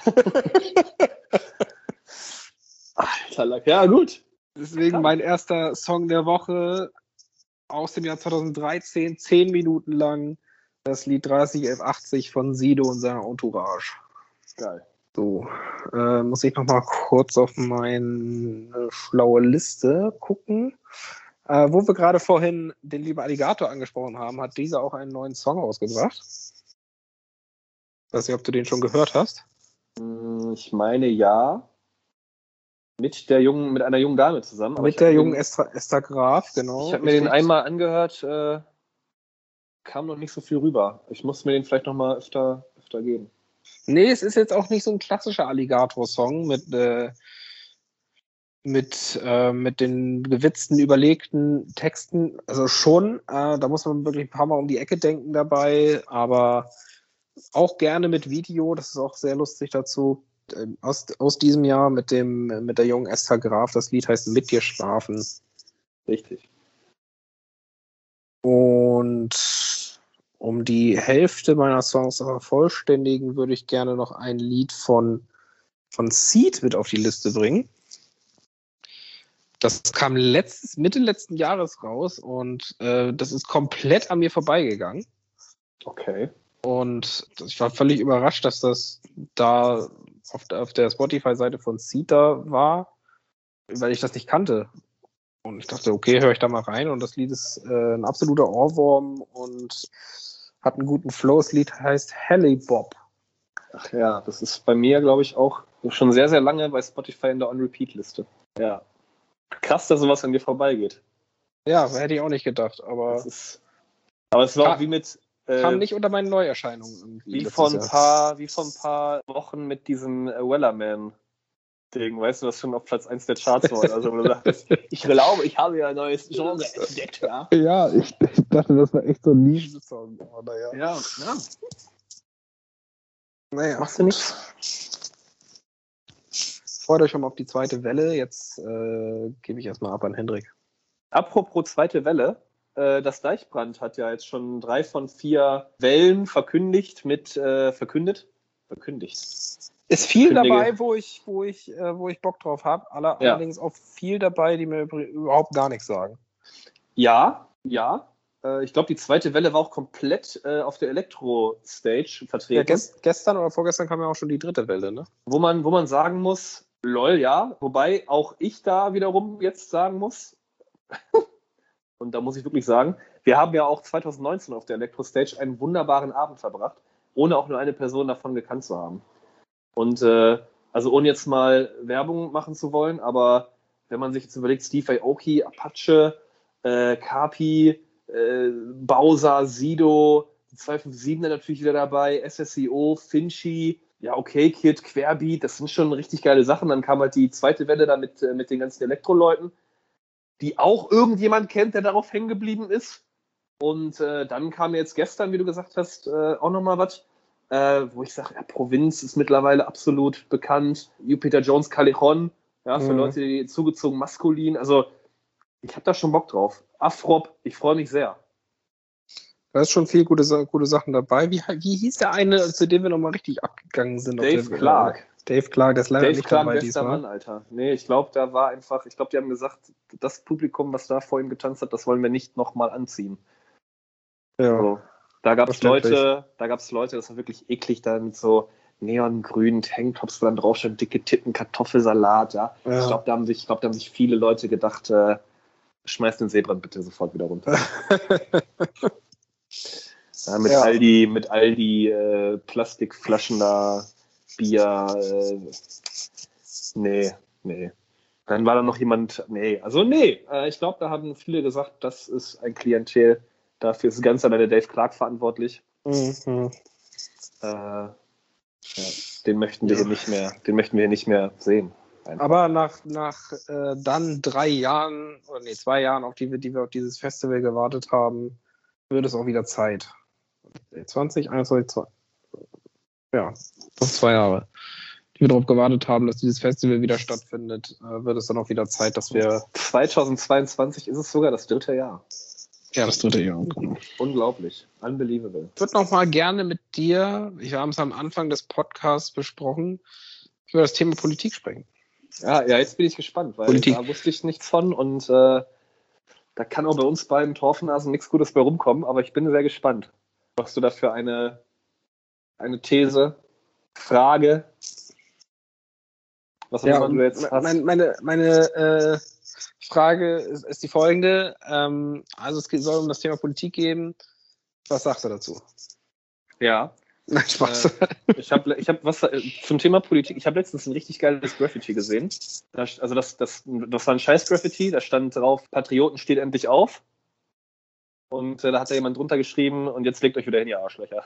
Alter, ja gut. Deswegen mein erster Song der Woche aus dem Jahr zweitausenddreizehn, zehn Minuten lang, das Lied dreißig elf achtzig von Sido und seiner Entourage. Geil. So, äh, muss ich noch mal kurz auf meine schlaue Liste gucken. Äh, wo wir gerade vorhin den lieben Alligator angesprochen haben, hat dieser auch einen neuen Song rausgebracht. Weiß nicht, ob du den schon gehört hast. Ich meine, ja. Mit der jungen, mit einer jungen Dame zusammen. Aber mit der jungen den, Esther, Esther Graf, genau. Ich habe mir den einmal angehört, äh, kam noch nicht so viel rüber. Ich muss mir den vielleicht noch mal öfter, öfter geben. Nee, es ist jetzt auch nicht so ein klassischer Alligator-Song mit, äh, mit, äh, mit den gewitzten, überlegten Texten. Also schon, äh, da muss man wirklich ein paar Mal um die Ecke denken dabei, aber auch gerne mit Video, das ist auch sehr lustig dazu. Aus, aus diesem Jahr mit dem mit der jungen Esther Graf. Das Lied heißt Mit dir schlafen. Richtig. Und um die Hälfte meiner Songs zu vervollständigen, würde ich gerne noch ein Lied von, von Seed mit auf die Liste bringen. Das kam letztes, Mitte letzten Jahres raus und äh, das ist komplett an mir vorbeigegangen. Okay. Und ich war völlig überrascht, dass das da auf der, auf der Spotify-Seite von Seed da war, weil ich das nicht kannte. Und ich dachte, okay, höre ich da mal rein. Und das Lied ist äh, ein absoluter Ohrwurm und hat einen guten Flow. Das Lied heißt Helly Bob. Ach ja, das ist bei mir, glaube ich, auch schon sehr, sehr lange bei Spotify in der On-Repeat-Liste. Ja. Krass, dass sowas an dir vorbeigeht. Ja, hätte ich auch nicht gedacht. Aber, das ist, aber es war kam, auch wie mit... Äh, kam nicht unter meinen Neuerscheinungen. Irgendwie wie, vor ein paar, wie vor ein paar Wochen mit diesem äh, Wellerman-Ding. Weißt du, was schon auf Platz eins der Charts war? Also, wo du sagtest, ich glaube, ich habe ja ein neues Genre entdeckt. Ja, ja ich, ich dachte, das war echt so ein Nischen-Song. Aber ja. Ja, ja. Naja. Machst du nichts? Freut euch schon mal auf die zweite Welle. Jetzt äh, gebe ich erstmal ab an Hendrik. Apropos zweite Welle. Äh, das Deichbrand hat ja jetzt schon drei von vier Wellen verkündigt mit äh, verkündet. Verkündigt. Ist viel Kündige. dabei, wo ich, wo ich, äh, wo ich Bock drauf habe. Aller, ja. Allerdings auch viel dabei, die mir überhaupt gar nichts sagen. Ja, ja. Äh, ich glaube, die zweite Welle war auch komplett äh, auf der Elektro-Stage vertreten. Ja, gest- gestern oder vorgestern kam ja auch schon die dritte Welle, ne? Wo man, wo man sagen muss, lol, ja. Wobei auch ich da wiederum jetzt sagen muss, und da muss ich wirklich sagen, wir haben ja auch zwanzig neunzehn auf der Elektro-Stage einen wunderbaren Abend verbracht, ohne auch nur eine Person davon gekannt zu haben. Und äh, also ohne jetzt mal Werbung machen zu wollen, aber wenn man sich jetzt überlegt, Steve Aoki, Apache, äh, Kapi, äh, Bowser, Sido, die zwei fünf sieben natürlich wieder dabei, S S C O, Finchi, ja, okay, Kid, Querbeat, das sind schon richtig geile Sachen. Dann kam halt die zweite Welle da mit, äh, mit den ganzen Elektroleuten, die auch irgendjemand kennt, der darauf hängen geblieben ist. Und äh, dann kam jetzt gestern, wie du gesagt hast, äh, auch nochmal was, äh, wo ich sage, ja, Provinz ist mittlerweile absolut bekannt. Jupiter Jones Callejon, ja, für Mhm. Leute, die zugezogen maskulin. Also, ich habe da schon Bock drauf. Afrop, ich freue mich sehr. Da ist schon viel gute, Sa- gute Sachen dabei. Wie, wie hieß der eine, zu dem wir nochmal richtig abgegangen sind? Dave auf der, Clark. Äh, Dave Clark, der ist leider Dave nicht Clark, dabei bester diesmal. Mann, Alter. Nee, ich glaube, da war einfach, ich glaube, die haben gesagt, das Publikum, was da vor ihm getanzt hat, das wollen wir nicht nochmal anziehen. Ja, So. Da gab es verständlich. Leute, da gab es Leute, das war wirklich eklig, da mit so neongrünen Tanktops, wo dann drauf stand, dicke Titten, Kartoffelsalat, ja. Ja. Ich glaube, da haben sich, ich glaube, da haben sich viele Leute gedacht, äh, schmeiß den Seebrand bitte sofort wieder runter. Ja, mit Ja. all die, mit all die äh, Plastikflaschen da, Bier, äh, nee, nee. Dann war da noch jemand, nee, also nee, äh, ich glaube, da haben viele gesagt, das ist ein Klientel, dafür ist ganz alleine Dave Clark verantwortlich. Mhm. Äh, ja, den möchten wir Ja. hier nicht mehr, den möchten wir hier nicht mehr sehen. Einfach. Aber nach, nach äh, dann drei Jahren, oder nee, zwei Jahren, auf die wir, die wir auf dieses Festival gewartet haben, wird es auch wieder Zeit. zwanzig, einundzwanzig, zwei, ja, fast zwei Jahre, die wir darauf gewartet haben, dass dieses Festival wieder stattfindet, äh, wird es dann auch wieder Zeit, dass wir... zweitausendzweiundzwanzig ist es sogar das dritte Jahr. Ja, das dritte Jahr. Genau. Unglaublich. Unbelievable. Ich würde noch mal gerne mit dir, wir haben es am Anfang des Podcasts besprochen, über das Thema Politik sprechen. Ja, ja, jetzt bin ich gespannt, weil Politik. da wusste ich nichts von und äh, da kann auch bei uns beiden Torfnasen nichts Gutes bei rumkommen, aber ich bin sehr gespannt. Was du da für eine, eine These, Frage, was auch Ja, immer du jetzt hast. mein, meine, meine äh, Frage ist, ist die folgende. Ähm, also es soll um das Thema Politik gehen. Was sagst du dazu? Ja. Nein, Spaß. Äh, ich habe ich hab was äh, zum Thema Politik. Ich habe letztens ein richtig geiles Graffiti gesehen. Da, also das, das, das war ein Scheiß-Graffiti. Da stand drauf: Patrioten steht endlich auf. Und äh, da hat da jemand drunter geschrieben: Und jetzt legt euch wieder hin, ihr Arschlöcher.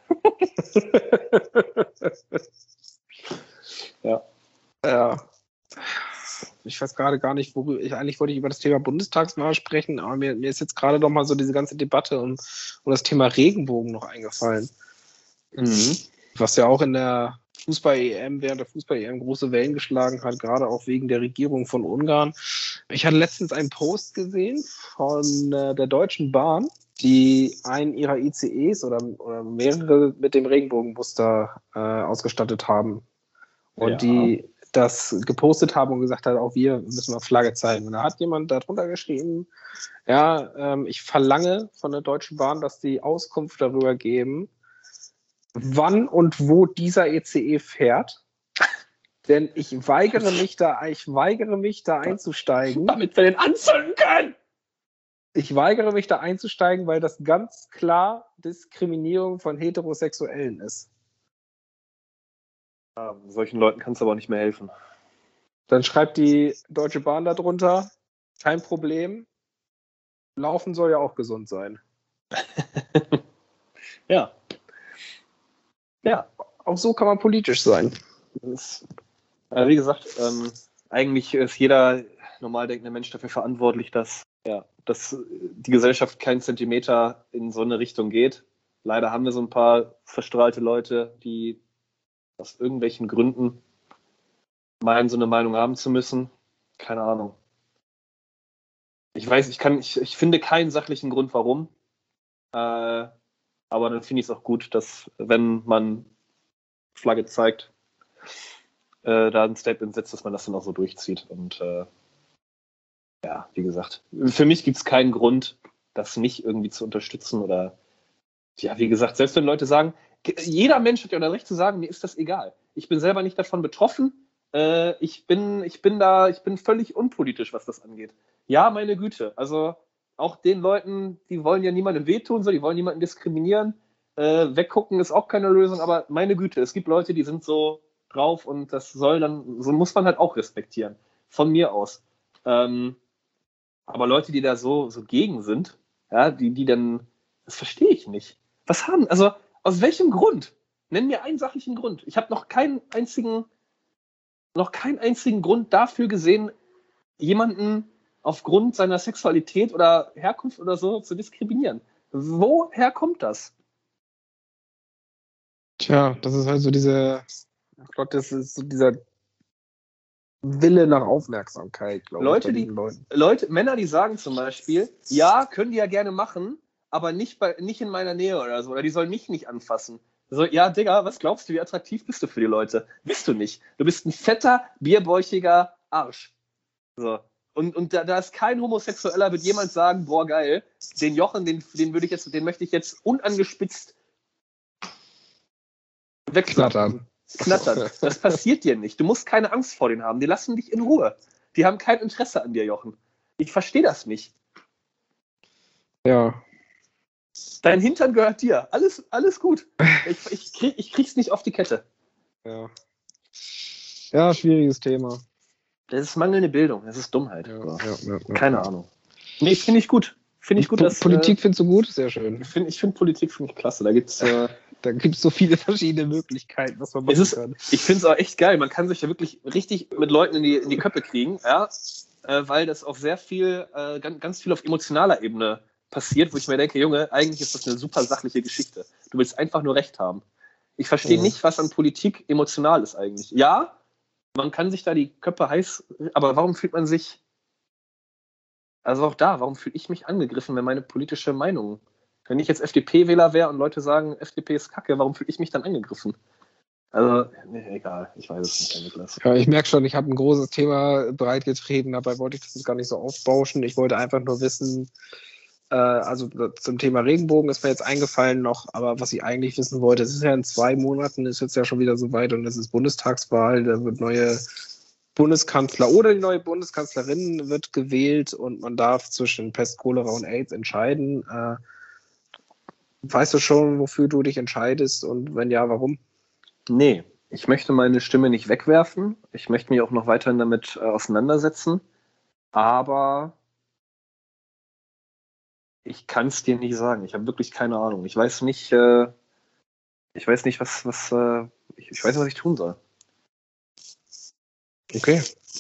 Ja. Ja. Ich weiß gerade gar nicht, worüber ich eigentlich wollte ich über das Thema Bundestagswahl sprechen, aber mir, mir ist jetzt gerade noch mal so diese ganze Debatte um, um das Thema Regenbogen noch eingefallen. Mhm. Was ja auch in der Fußball-E M, während der Fußball-E M große Wellen geschlagen hat, gerade auch wegen der Regierung von Ungarn. Ich hatte letztens einen Post gesehen von äh, der Deutschen Bahn, die einen ihrer I C Es oder, oder mehrere mit dem Regenbogenmuster äh, ausgestattet haben. Und Ja. die das gepostet haben und gesagt hat, auch wir müssen mal Flagge zeigen. Und da hat jemand darunter geschrieben, ja, ähm, ich verlange von der Deutschen Bahn, dass die Auskunft darüber geben, wann und wo dieser E C E fährt. Denn ich weigere mich da, ich weigere mich da einzusteigen. Damit wir den anzünden können! Ich weigere mich da einzusteigen, weil das ganz klar Diskriminierung von Heterosexuellen ist. Ja, solchen Leuten kannst du aber auch nicht mehr helfen. Dann schreibt die Deutsche Bahn darunter, kein Problem, Laufen soll ja auch gesund sein. Ja. Ja. Auch so kann man politisch sein. Das, also wie gesagt, ähm, eigentlich ist jeder normal denkende Mensch dafür verantwortlich, dass, ja, dass die Gesellschaft keinen Zentimeter in so eine Richtung geht. Leider haben wir so ein paar verstrahlte Leute, die aus irgendwelchen Gründen meinen, so eine Meinung haben zu müssen. Keine Ahnung. Ich weiß, ich kann, ich, ich finde keinen sachlichen Grund, warum. Äh, aber dann finde ich es auch gut, dass, wenn man Flagge zeigt, äh, da ein Statement setzt, dass man das dann auch so durchzieht. Und äh, ja, wie gesagt, für mich gibt es keinen Grund, das nicht irgendwie zu unterstützen oder ja, wie gesagt, selbst wenn Leute sagen, jeder Mensch hat ja das Recht zu sagen, mir ist das egal. Ich bin selber nicht davon betroffen. Äh, ich bin, ich bin da, ich bin völlig unpolitisch, was das angeht. Ja, meine Güte. Also auch den Leuten, die wollen ja niemandem wehtun, so, die wollen niemanden diskriminieren. Äh, weggucken ist auch keine Lösung, aber meine Güte, es gibt Leute, die sind so drauf und das soll dann, so muss man halt auch respektieren. Von mir aus. Ähm, aber Leute, die da so, so gegen sind, ja, die, die dann, das verstehe ich nicht. Was haben, also aus welchem Grund? Nenn mir einen sachlichen Grund. Ich habe noch keinen einzigen, noch keinen einzigen Grund dafür gesehen, jemanden aufgrund seiner Sexualität oder Herkunft oder so zu diskriminieren. Woher kommt das? Tja, das ist halt so diese, ich glaube, das ist so dieser Wille nach Aufmerksamkeit, glaube ich, Leute, bei die, diesen Leuten. Leute, Männer, die sagen zum Beispiel, ja, können die ja gerne machen, aber nicht, bei, nicht in meiner Nähe oder so, oder die sollen mich nicht anfassen. So, ja, Digga, was glaubst du, wie attraktiv bist du für die Leute? Bist du nicht. Du bist ein fetter, bierbäuchiger Arsch. So. Und, und da, da ist kein Homosexueller, wird jemand sagen, boah, geil, den Jochen, den, den würde ich jetzt, den möchte ich jetzt unangespitzt wegknattern. Knattern. Das passiert dir nicht. Du musst keine Angst vor denen haben. Die lassen dich in Ruhe. Die haben kein Interesse an dir, Jochen. Ich verstehe das nicht. Ja. Dein Hintern gehört dir. Alles, alles gut. Ich, ich, krieg, ich krieg's nicht auf die Kette. Ja. Ja, schwieriges Thema. Das ist mangelnde Bildung. Das ist Dummheit. Ja, So. ja, ja, ja. Keine Ahnung. Nee, finde ich gut. Finde ich gut, Po- dass, Politik äh, findest du gut? Sehr schön. Ich finde ich find Politik finde ich klasse. Da gibt's. Äh, Da gibt es so viele verschiedene Möglichkeiten, was man machen es ist, kann. ich finde es auch echt geil. Man kann sich ja wirklich richtig mit Leuten in die, in die Köpfe kriegen, ja, äh, weil das auch sehr viel, äh, ganz, ganz viel auf emotionaler Ebene passiert, wo ich mir denke, Junge, eigentlich ist das eine super sachliche Geschichte. Du willst einfach nur Recht haben. Ich verstehe Ja. nicht, was an Politik emotional ist eigentlich. Ja, man kann sich da die Köpfe heiß, aber warum fühlt man sich, also auch da, warum fühle ich mich angegriffen, wenn meine politische Meinung, wenn ich jetzt F D P-Wähler wäre und Leute sagen, F D P ist Kacke, warum fühle ich mich dann angegriffen? Also, nee, egal, ich weiß es nicht, Herr Niklas. Ja, ich merke schon, ich habe ein großes Thema breitgetreten, dabei wollte ich das jetzt gar nicht so aufbauschen. Ich wollte einfach nur wissen, äh, also zum Thema Regenbogen ist mir jetzt eingefallen noch, aber was ich eigentlich wissen wollte, es ist ja in zwei Monaten, ist jetzt ja schon wieder soweit und es ist Bundestagswahl, da wird neue Bundeskanzler oder die neue Bundeskanzlerin wird gewählt und man darf zwischen Pest, Cholera und AIDS entscheiden. Äh, weißt du schon, wofür du dich entscheidest und wenn ja, warum? Nee, ich möchte meine Stimme nicht wegwerfen. Ich möchte mich auch noch weiterhin damit äh, auseinandersetzen. Aber ich kann es dir nicht sagen. Ich habe wirklich keine Ahnung. Ich weiß nicht, äh, ich weiß nicht, was, was, äh, ich, ich weiß nicht, was ich tun soll. Okay.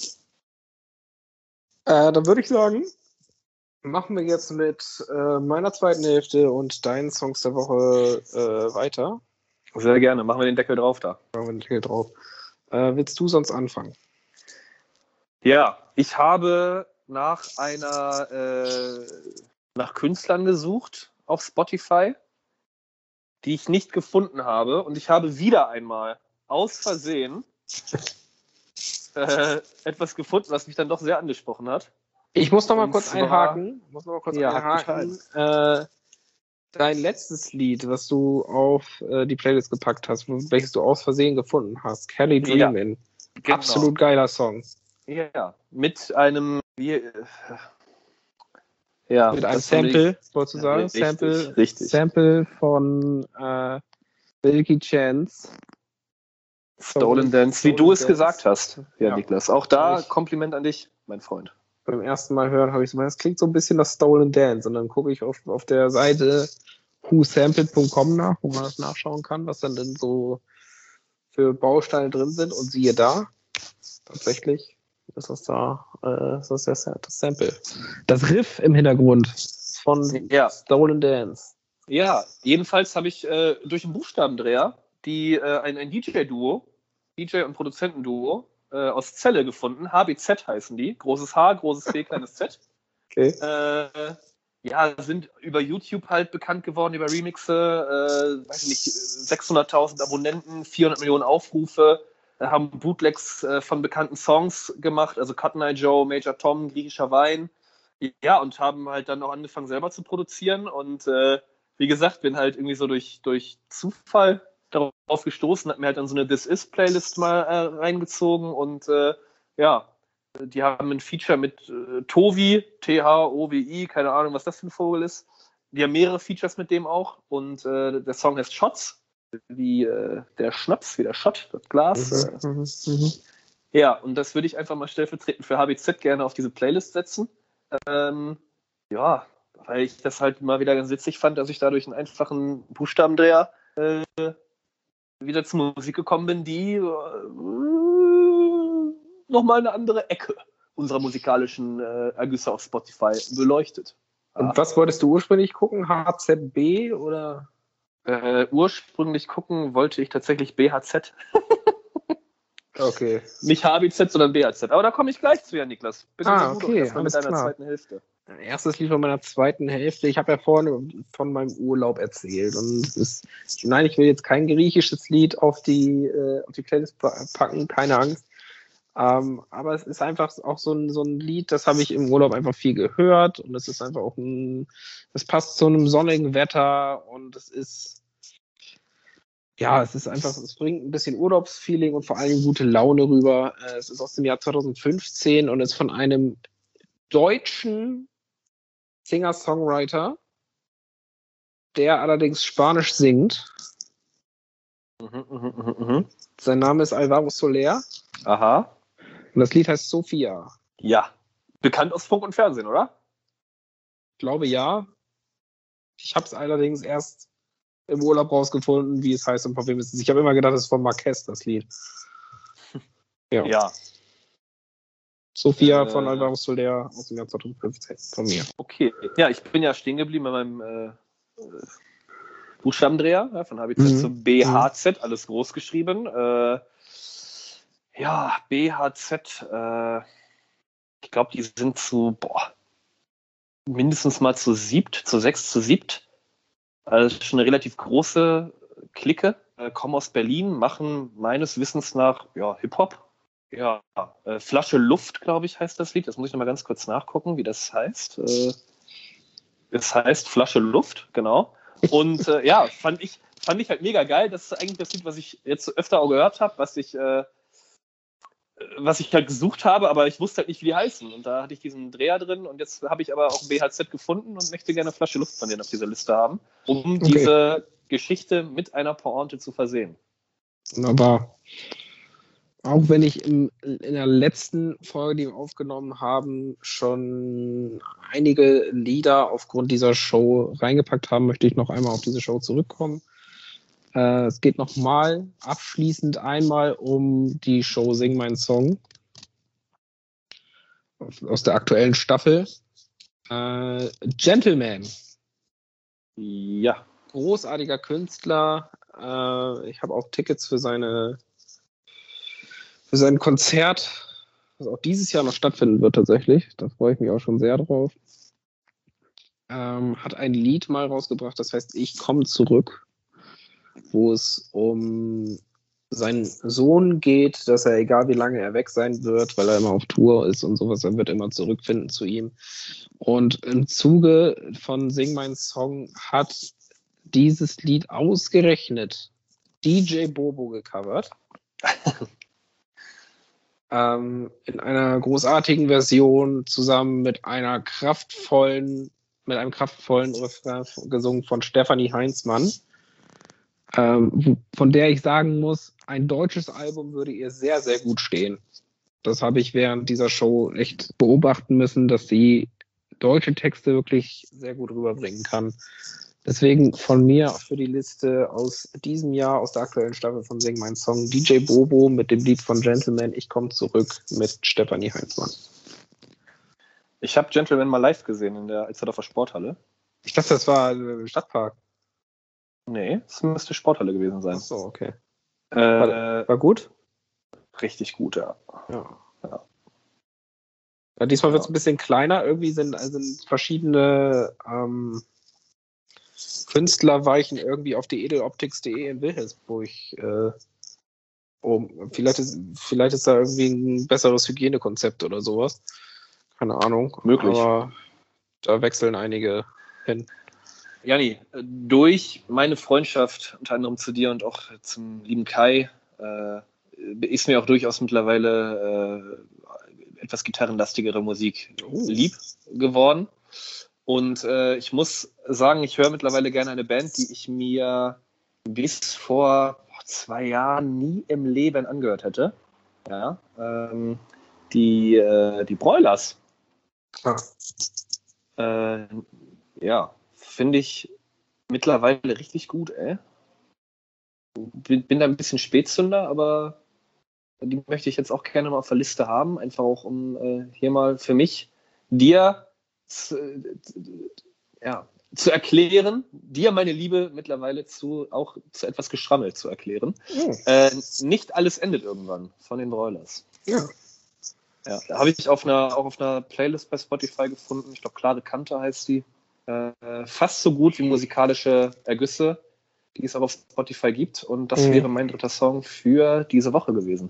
Äh, dann würde ich sagen, machen wir jetzt mit äh, meiner zweiten Hälfte und deinen Songs der Woche äh, weiter. Sehr gerne. Machen wir den Deckel drauf da. Machen wir den Deckel drauf. Äh, willst du sonst anfangen? Ja, ich habe nach einer, äh, nach Künstlern gesucht auf Spotify, die ich nicht gefunden habe. Und ich habe wieder einmal aus Versehen äh, etwas gefunden, was mich dann doch sehr angesprochen hat. Ich muss noch mal Und kurz zwar- einhaken. Muss noch mal kurz Ja, hack einhaken. Äh, dein letztes Lied, was du auf äh, die Playlist gepackt hast, welches du aus Versehen gefunden hast, Kelly Ja, Dreamin'. genau. Absolut geiler Song. Ja, mit einem, wie, äh, ja, Mit einem das fand Sample, wolltest du Ja, sagen? richtig, Sample, richtig. Sample von äh, Milky Chance. Stolen Dance, wie Stolen du es Dance. gesagt hast, ja, Ja. Niklas. Auch da Ich- Kompliment an dich, mein Freund. Beim ersten Mal hören habe ich so, das klingt so ein bisschen nach Stolen Dance. Und dann gucke ich auf, auf der Seite who sampled punkt com nach, wo man das nachschauen kann, was dann denn so für Bausteine drin sind. Und siehe da, tatsächlich ist das da, äh, ist das, das Sample. Das Riff im Hintergrund von Ja, Stolen Dance. ja, jedenfalls habe ich äh, durch einen Buchstabendreher die, äh, ein, ein D J-Duo, D J- und Produzentenduo äh, aus Celle gefunden. H B Z heißen die. Großes H, großes C, kleines Z. Okay. Äh, ja, sind über YouTube halt bekannt geworden, über Remixe, äh, weiß ich nicht, sechshunderttausend Abonnenten, vierhundert Millionen Aufrufe, äh, haben Bootlegs äh, von bekannten Songs gemacht, also Cotton Eye Joe, Major Tom, Griechischer Wein. Ja, und haben halt dann auch angefangen selber zu produzieren und äh, wie gesagt, bin halt irgendwie so durch, durch Zufall darauf gestoßen, hat mir halt dann so eine This Is Playlist mal äh, reingezogen und äh, ja, die haben ein Feature mit äh, Tovi, T H O W I, keine Ahnung, was das für ein Vogel ist. Die haben mehrere Features mit dem auch und äh, der Song heißt Shots, wie äh, der Schnaps, wie der Shot, das Glas. Mhm, mhm, mhm. Ja, und das würde ich einfach mal stellvertretend für H B Z gerne auf diese Playlist setzen. Ähm, ja, weil ich das halt mal wieder ganz witzig fand, dass ich dadurch einen einfachen Buchstabendreher äh, wieder zur Musik gekommen bin, die äh, nochmal eine andere Ecke unserer musikalischen äh, Ergüsse auf Spotify beleuchtet. Und Ja. was wolltest du ursprünglich gucken? H Z B oder? Äh, ursprünglich gucken wollte ich tatsächlich B H Z. Okay. Nicht H B Z, sondern B H Z. Aber da komme ich gleich zu, ja, Niklas. Bitte Ah, du doch okay, erstmal mit alles deiner klar. zweiten Hälfte. Erstes Lied von meiner zweiten Hälfte. Ich habe ja vorhin von meinem Urlaub erzählt. Und es ist, nein, ich will jetzt kein griechisches Lied auf die, äh, auf die Playlist packen, keine Angst. Ähm, aber es ist einfach auch so ein, so ein Lied, das habe ich im Urlaub einfach viel gehört. Und es ist einfach auch ein, es passt zu einem sonnigen Wetter und es ist, ja, es ist einfach, es bringt ein bisschen Urlaubsfeeling und vor allem gute Laune rüber. Äh, Es ist aus dem Jahr zwanzig fünfzehn und ist von einem deutschen Singer-Songwriter, der allerdings Spanisch singt. Mhm, mhm, mhm, mhm. Sein Name ist Alvaro Soler Aha. und das Lied heißt Sophia. Ja. Bekannt aus Funk und Fernsehen, oder? Ich glaube ja. Ich habe es allerdings erst im Urlaub rausgefunden, wie es heißt und von wem es ist. Ich habe immer gedacht, es ist von Marquez, das Lied. Ja. Ja. Sophia Äh, von Alvaro Soler aus dem Jahr zwanzig fünfzehn von mir. Okay. Ja, ich bin ja stehen geblieben bei meinem äh, äh, Buchstabendreher, ja, von H B Z Mhm. zu B H Z, alles groß geschrieben. Äh, ja, B H Z, äh, ich glaube, die sind zu, boah, mindestens mal zu siebt, zu sechs, zu siebt. Also schon eine relativ große Clique. Äh, kommen aus Berlin, machen meines Wissens nach ja, Hip-Hop. Ja, äh, Flasche Luft, glaube ich, heißt das Lied. Das muss ich noch mal ganz kurz nachgucken, wie das heißt. Äh, es heißt Flasche Luft, genau. Und äh, ja, fand ich, fand ich halt mega geil. Das ist eigentlich das Lied, was ich jetzt so öfter auch gehört habe, was ich, äh, was ich halt gesucht habe, aber ich wusste halt nicht, wie die heißen. Und da hatte ich diesen Dreher drin und jetzt habe ich aber auch B H Z gefunden und möchte gerne eine Flasche Luft von denen auf dieser Liste haben, um Okay. diese Geschichte mit einer Pointe zu versehen. Wunderbar. Auch wenn ich im, in der letzten Folge, die wir aufgenommen haben, schon einige Lieder aufgrund dieser Show reingepackt haben, möchte ich noch einmal auf diese Show zurückkommen. Äh, es geht nochmal abschließend einmal um die Show Sing Mein Song aus der aktuellen Staffel. Äh, Gentleman. Ja. Großartiger Künstler. Äh, ich habe auch Tickets für seine für sein Konzert, was auch dieses Jahr noch stattfinden wird tatsächlich. Da freue ich mich auch schon sehr drauf. Ähm, hat ein Lied mal rausgebracht, das heißt Ich komme zurück, wo es um seinen Sohn geht, dass er, egal wie lange er weg sein wird, weil er immer auf Tour ist und sowas, er wird immer zurückfinden zu ihm. Und im Zuge von Sing Mein Song hat dieses Lied ausgerechnet D J Bobo gecovert. ähm, in einer großartigen Version zusammen mit einer kraftvollen, mit einem kraftvollen Refrain gesungen von Stefanie Heinzmann, ähm, von der ich sagen muss, ein deutsches Album würde ihr sehr, sehr gut stehen. Das habe ich während dieser Show echt beobachten müssen, dass sie deutsche Texte wirklich sehr gut rüberbringen kann. Deswegen von mir für die Liste aus diesem Jahr, aus der aktuellen Staffel von Sing Mein Song, D J Bobo mit dem Lied von Gentleman, Ich komme zurück mit Stefanie Heinzmann. Ich habe Gentleman mal live gesehen in der Alsterdorfer Sporthalle. Ich dachte, das war im Stadtpark. Nee, es müsste Sporthalle gewesen sein. Ach so, okay. Äh, War, war gut? Richtig gut, ja. Ja. Ja. Ja, diesmal Ja. wird es ein bisschen kleiner. Irgendwie sind, sind verschiedene ähm, Künstler weichen irgendwie auf die edeloptics punkt de in Wilhelmsburg äh, um. Vielleicht ist, vielleicht ist da irgendwie ein besseres Hygienekonzept oder sowas. Keine Ahnung. Möglich. Aber da wechseln einige hin. Janni, durch meine Freundschaft unter anderem zu dir und auch zum lieben Kai äh, ist mir auch durchaus mittlerweile äh, etwas gitarrenlastigere Musik Oh. lieb geworden. Und äh, ich muss sagen, ich höre mittlerweile gerne eine Band, die ich mir bis vor zwei Jahren nie im Leben angehört hätte. Ja, ähm, die, äh, die Broilers. Ah. Äh, ja, finde ich mittlerweile richtig gut, ey. bin, bin da ein bisschen Spätzünder, aber die möchte ich jetzt auch gerne mal auf der Liste haben, einfach auch um äh, hier mal für mich dir zu, äh, ja, zu erklären, dir meine Liebe mittlerweile zu auch zu etwas Geschrammel zu erklären. Oh. Äh, nicht alles endet irgendwann von den Broilers. Ja. Ja, da habe ich auf einer, auch auf einer Playlist bei Spotify gefunden. Ich glaube, Klare Kante heißt die. Äh, fast so gut wie musikalische Ergüsse, die es auch auf Spotify gibt. Und das Mhm. wäre mein dritter Song für diese Woche gewesen.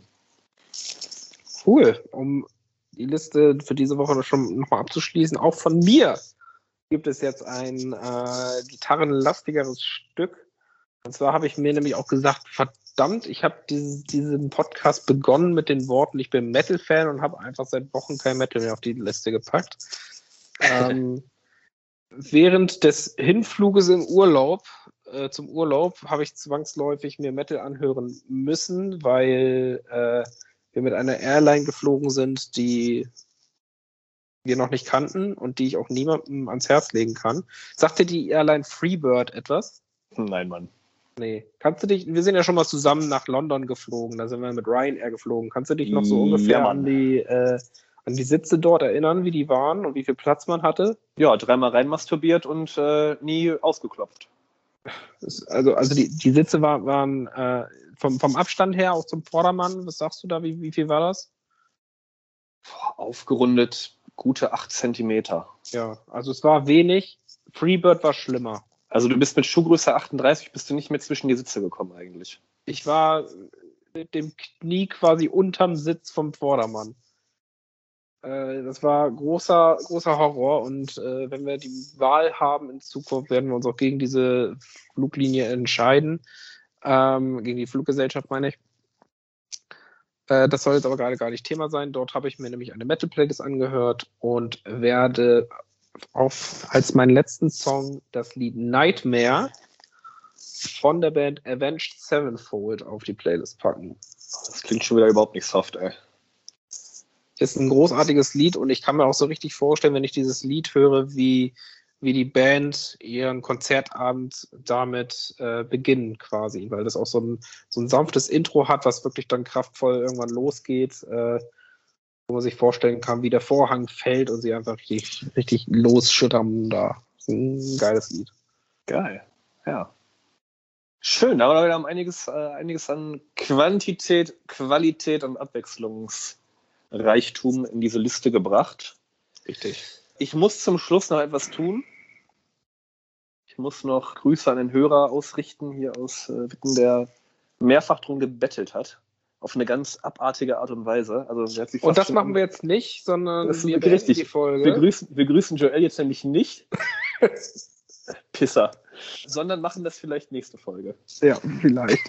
Cool. Um die Liste für diese Woche schon nochmal abzuschließen, auch von mir gibt es jetzt ein äh, gitarrenlastigeres Stück. Und zwar habe ich mir nämlich auch gesagt, verdammt, ich habe diese, diesen Podcast begonnen mit den Worten, ich bin Metal-Fan und habe einfach seit Wochen kein Metal mehr auf die Liste gepackt. ähm, während des Hinfluges im Urlaub, äh, zum Urlaub, habe ich zwangsläufig mir Metal anhören müssen, weil äh, wir mit einer Airline geflogen sind, die wir noch nicht kannten und die ich auch niemandem ans Herz legen kann. Sagt dir die Airline Freebird etwas? Nein, Mann. Nee. Kannst du dich, wir sind ja schon mal zusammen nach London geflogen, da sind wir mit Ryanair geflogen. Kannst du dich noch so ungefähr Ja, an die, äh, an die Sitze dort erinnern, wie die waren und wie viel Platz man hatte? Ja, dreimal reinmasturbiert und äh, nie ausgeklopft. Das, also, also die, die Sitze war, waren äh, vom, vom Abstand her auch zum Vordermann, was sagst du da, wie, wie viel war das? Boah, aufgerundet gute acht Zentimeter. Ja, also es war wenig. Freebird war schlimmer. Also du bist mit Schuhgröße achtunddreißig, bist du nicht mehr zwischen die Sitze gekommen eigentlich. Ich war mit dem Knie quasi unterm Sitz vom Vordermann. Äh, das war großer, großer Horror und äh, wenn wir die Wahl haben in Zukunft, werden wir uns auch gegen diese Fluglinie entscheiden. Ähm, gegen die Fluggesellschaft meine ich. Äh, das soll jetzt aber gerade gar nicht Thema sein. Dort habe ich mir nämlich eine Metal-Playlist angehört und werde auf, als meinen letzten Song das Lied Nightmare von der Band Avenged Sevenfold auf die Playlist packen. Das klingt schon wieder überhaupt nicht soft, ey. Ist ein großartiges Lied und ich kann mir auch so richtig vorstellen, wenn ich dieses Lied höre, wie, wie die Band ihren Konzertabend damit äh, beginnen quasi, weil das auch so ein, so ein sanftes Intro hat, was wirklich dann kraftvoll irgendwann losgeht, äh, wo man sich vorstellen kann, wie der Vorhang fällt und sie einfach richtig, richtig losschüttern da. Das ist ein geiles Lied. Geil, ja. Schön, aber wir haben einiges, äh, einiges an Quantität, Qualität und Abwechslungsreichtum in diese Liste gebracht. Richtig. Ich muss zum Schluss noch etwas tun. Ich muss noch Grüße an den Hörer ausrichten, hier aus äh, Witten, der mehrfach drum gebettelt hat. Auf eine ganz abartige Art und Weise. Also, sie hat sich Und das schon- machen wir jetzt nicht, sondern Das ist wir wirklich beenden richtig. die Folge. Wir grüßen, wir grüßen Joel jetzt nämlich nicht. Pisser. Sondern machen das vielleicht nächste Folge. Ja, vielleicht.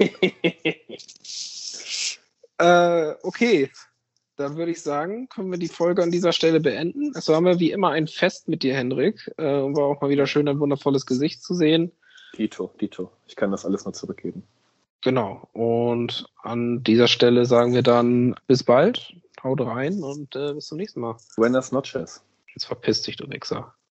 äh, okay, dann würde ich sagen, können wir die Folge an dieser Stelle beenden. Es war mir wie immer ein Fest mit dir, Hendrik. Äh, war auch mal wieder schön, ein wundervolles Gesicht zu sehen. Dito, Dito. Ich kann das alles nur zurückgeben. Genau. Und an dieser Stelle sagen wir dann bis bald. Haut rein und äh, bis zum nächsten Mal. Buenas noches. Jetzt verpiss dich, du Wichser.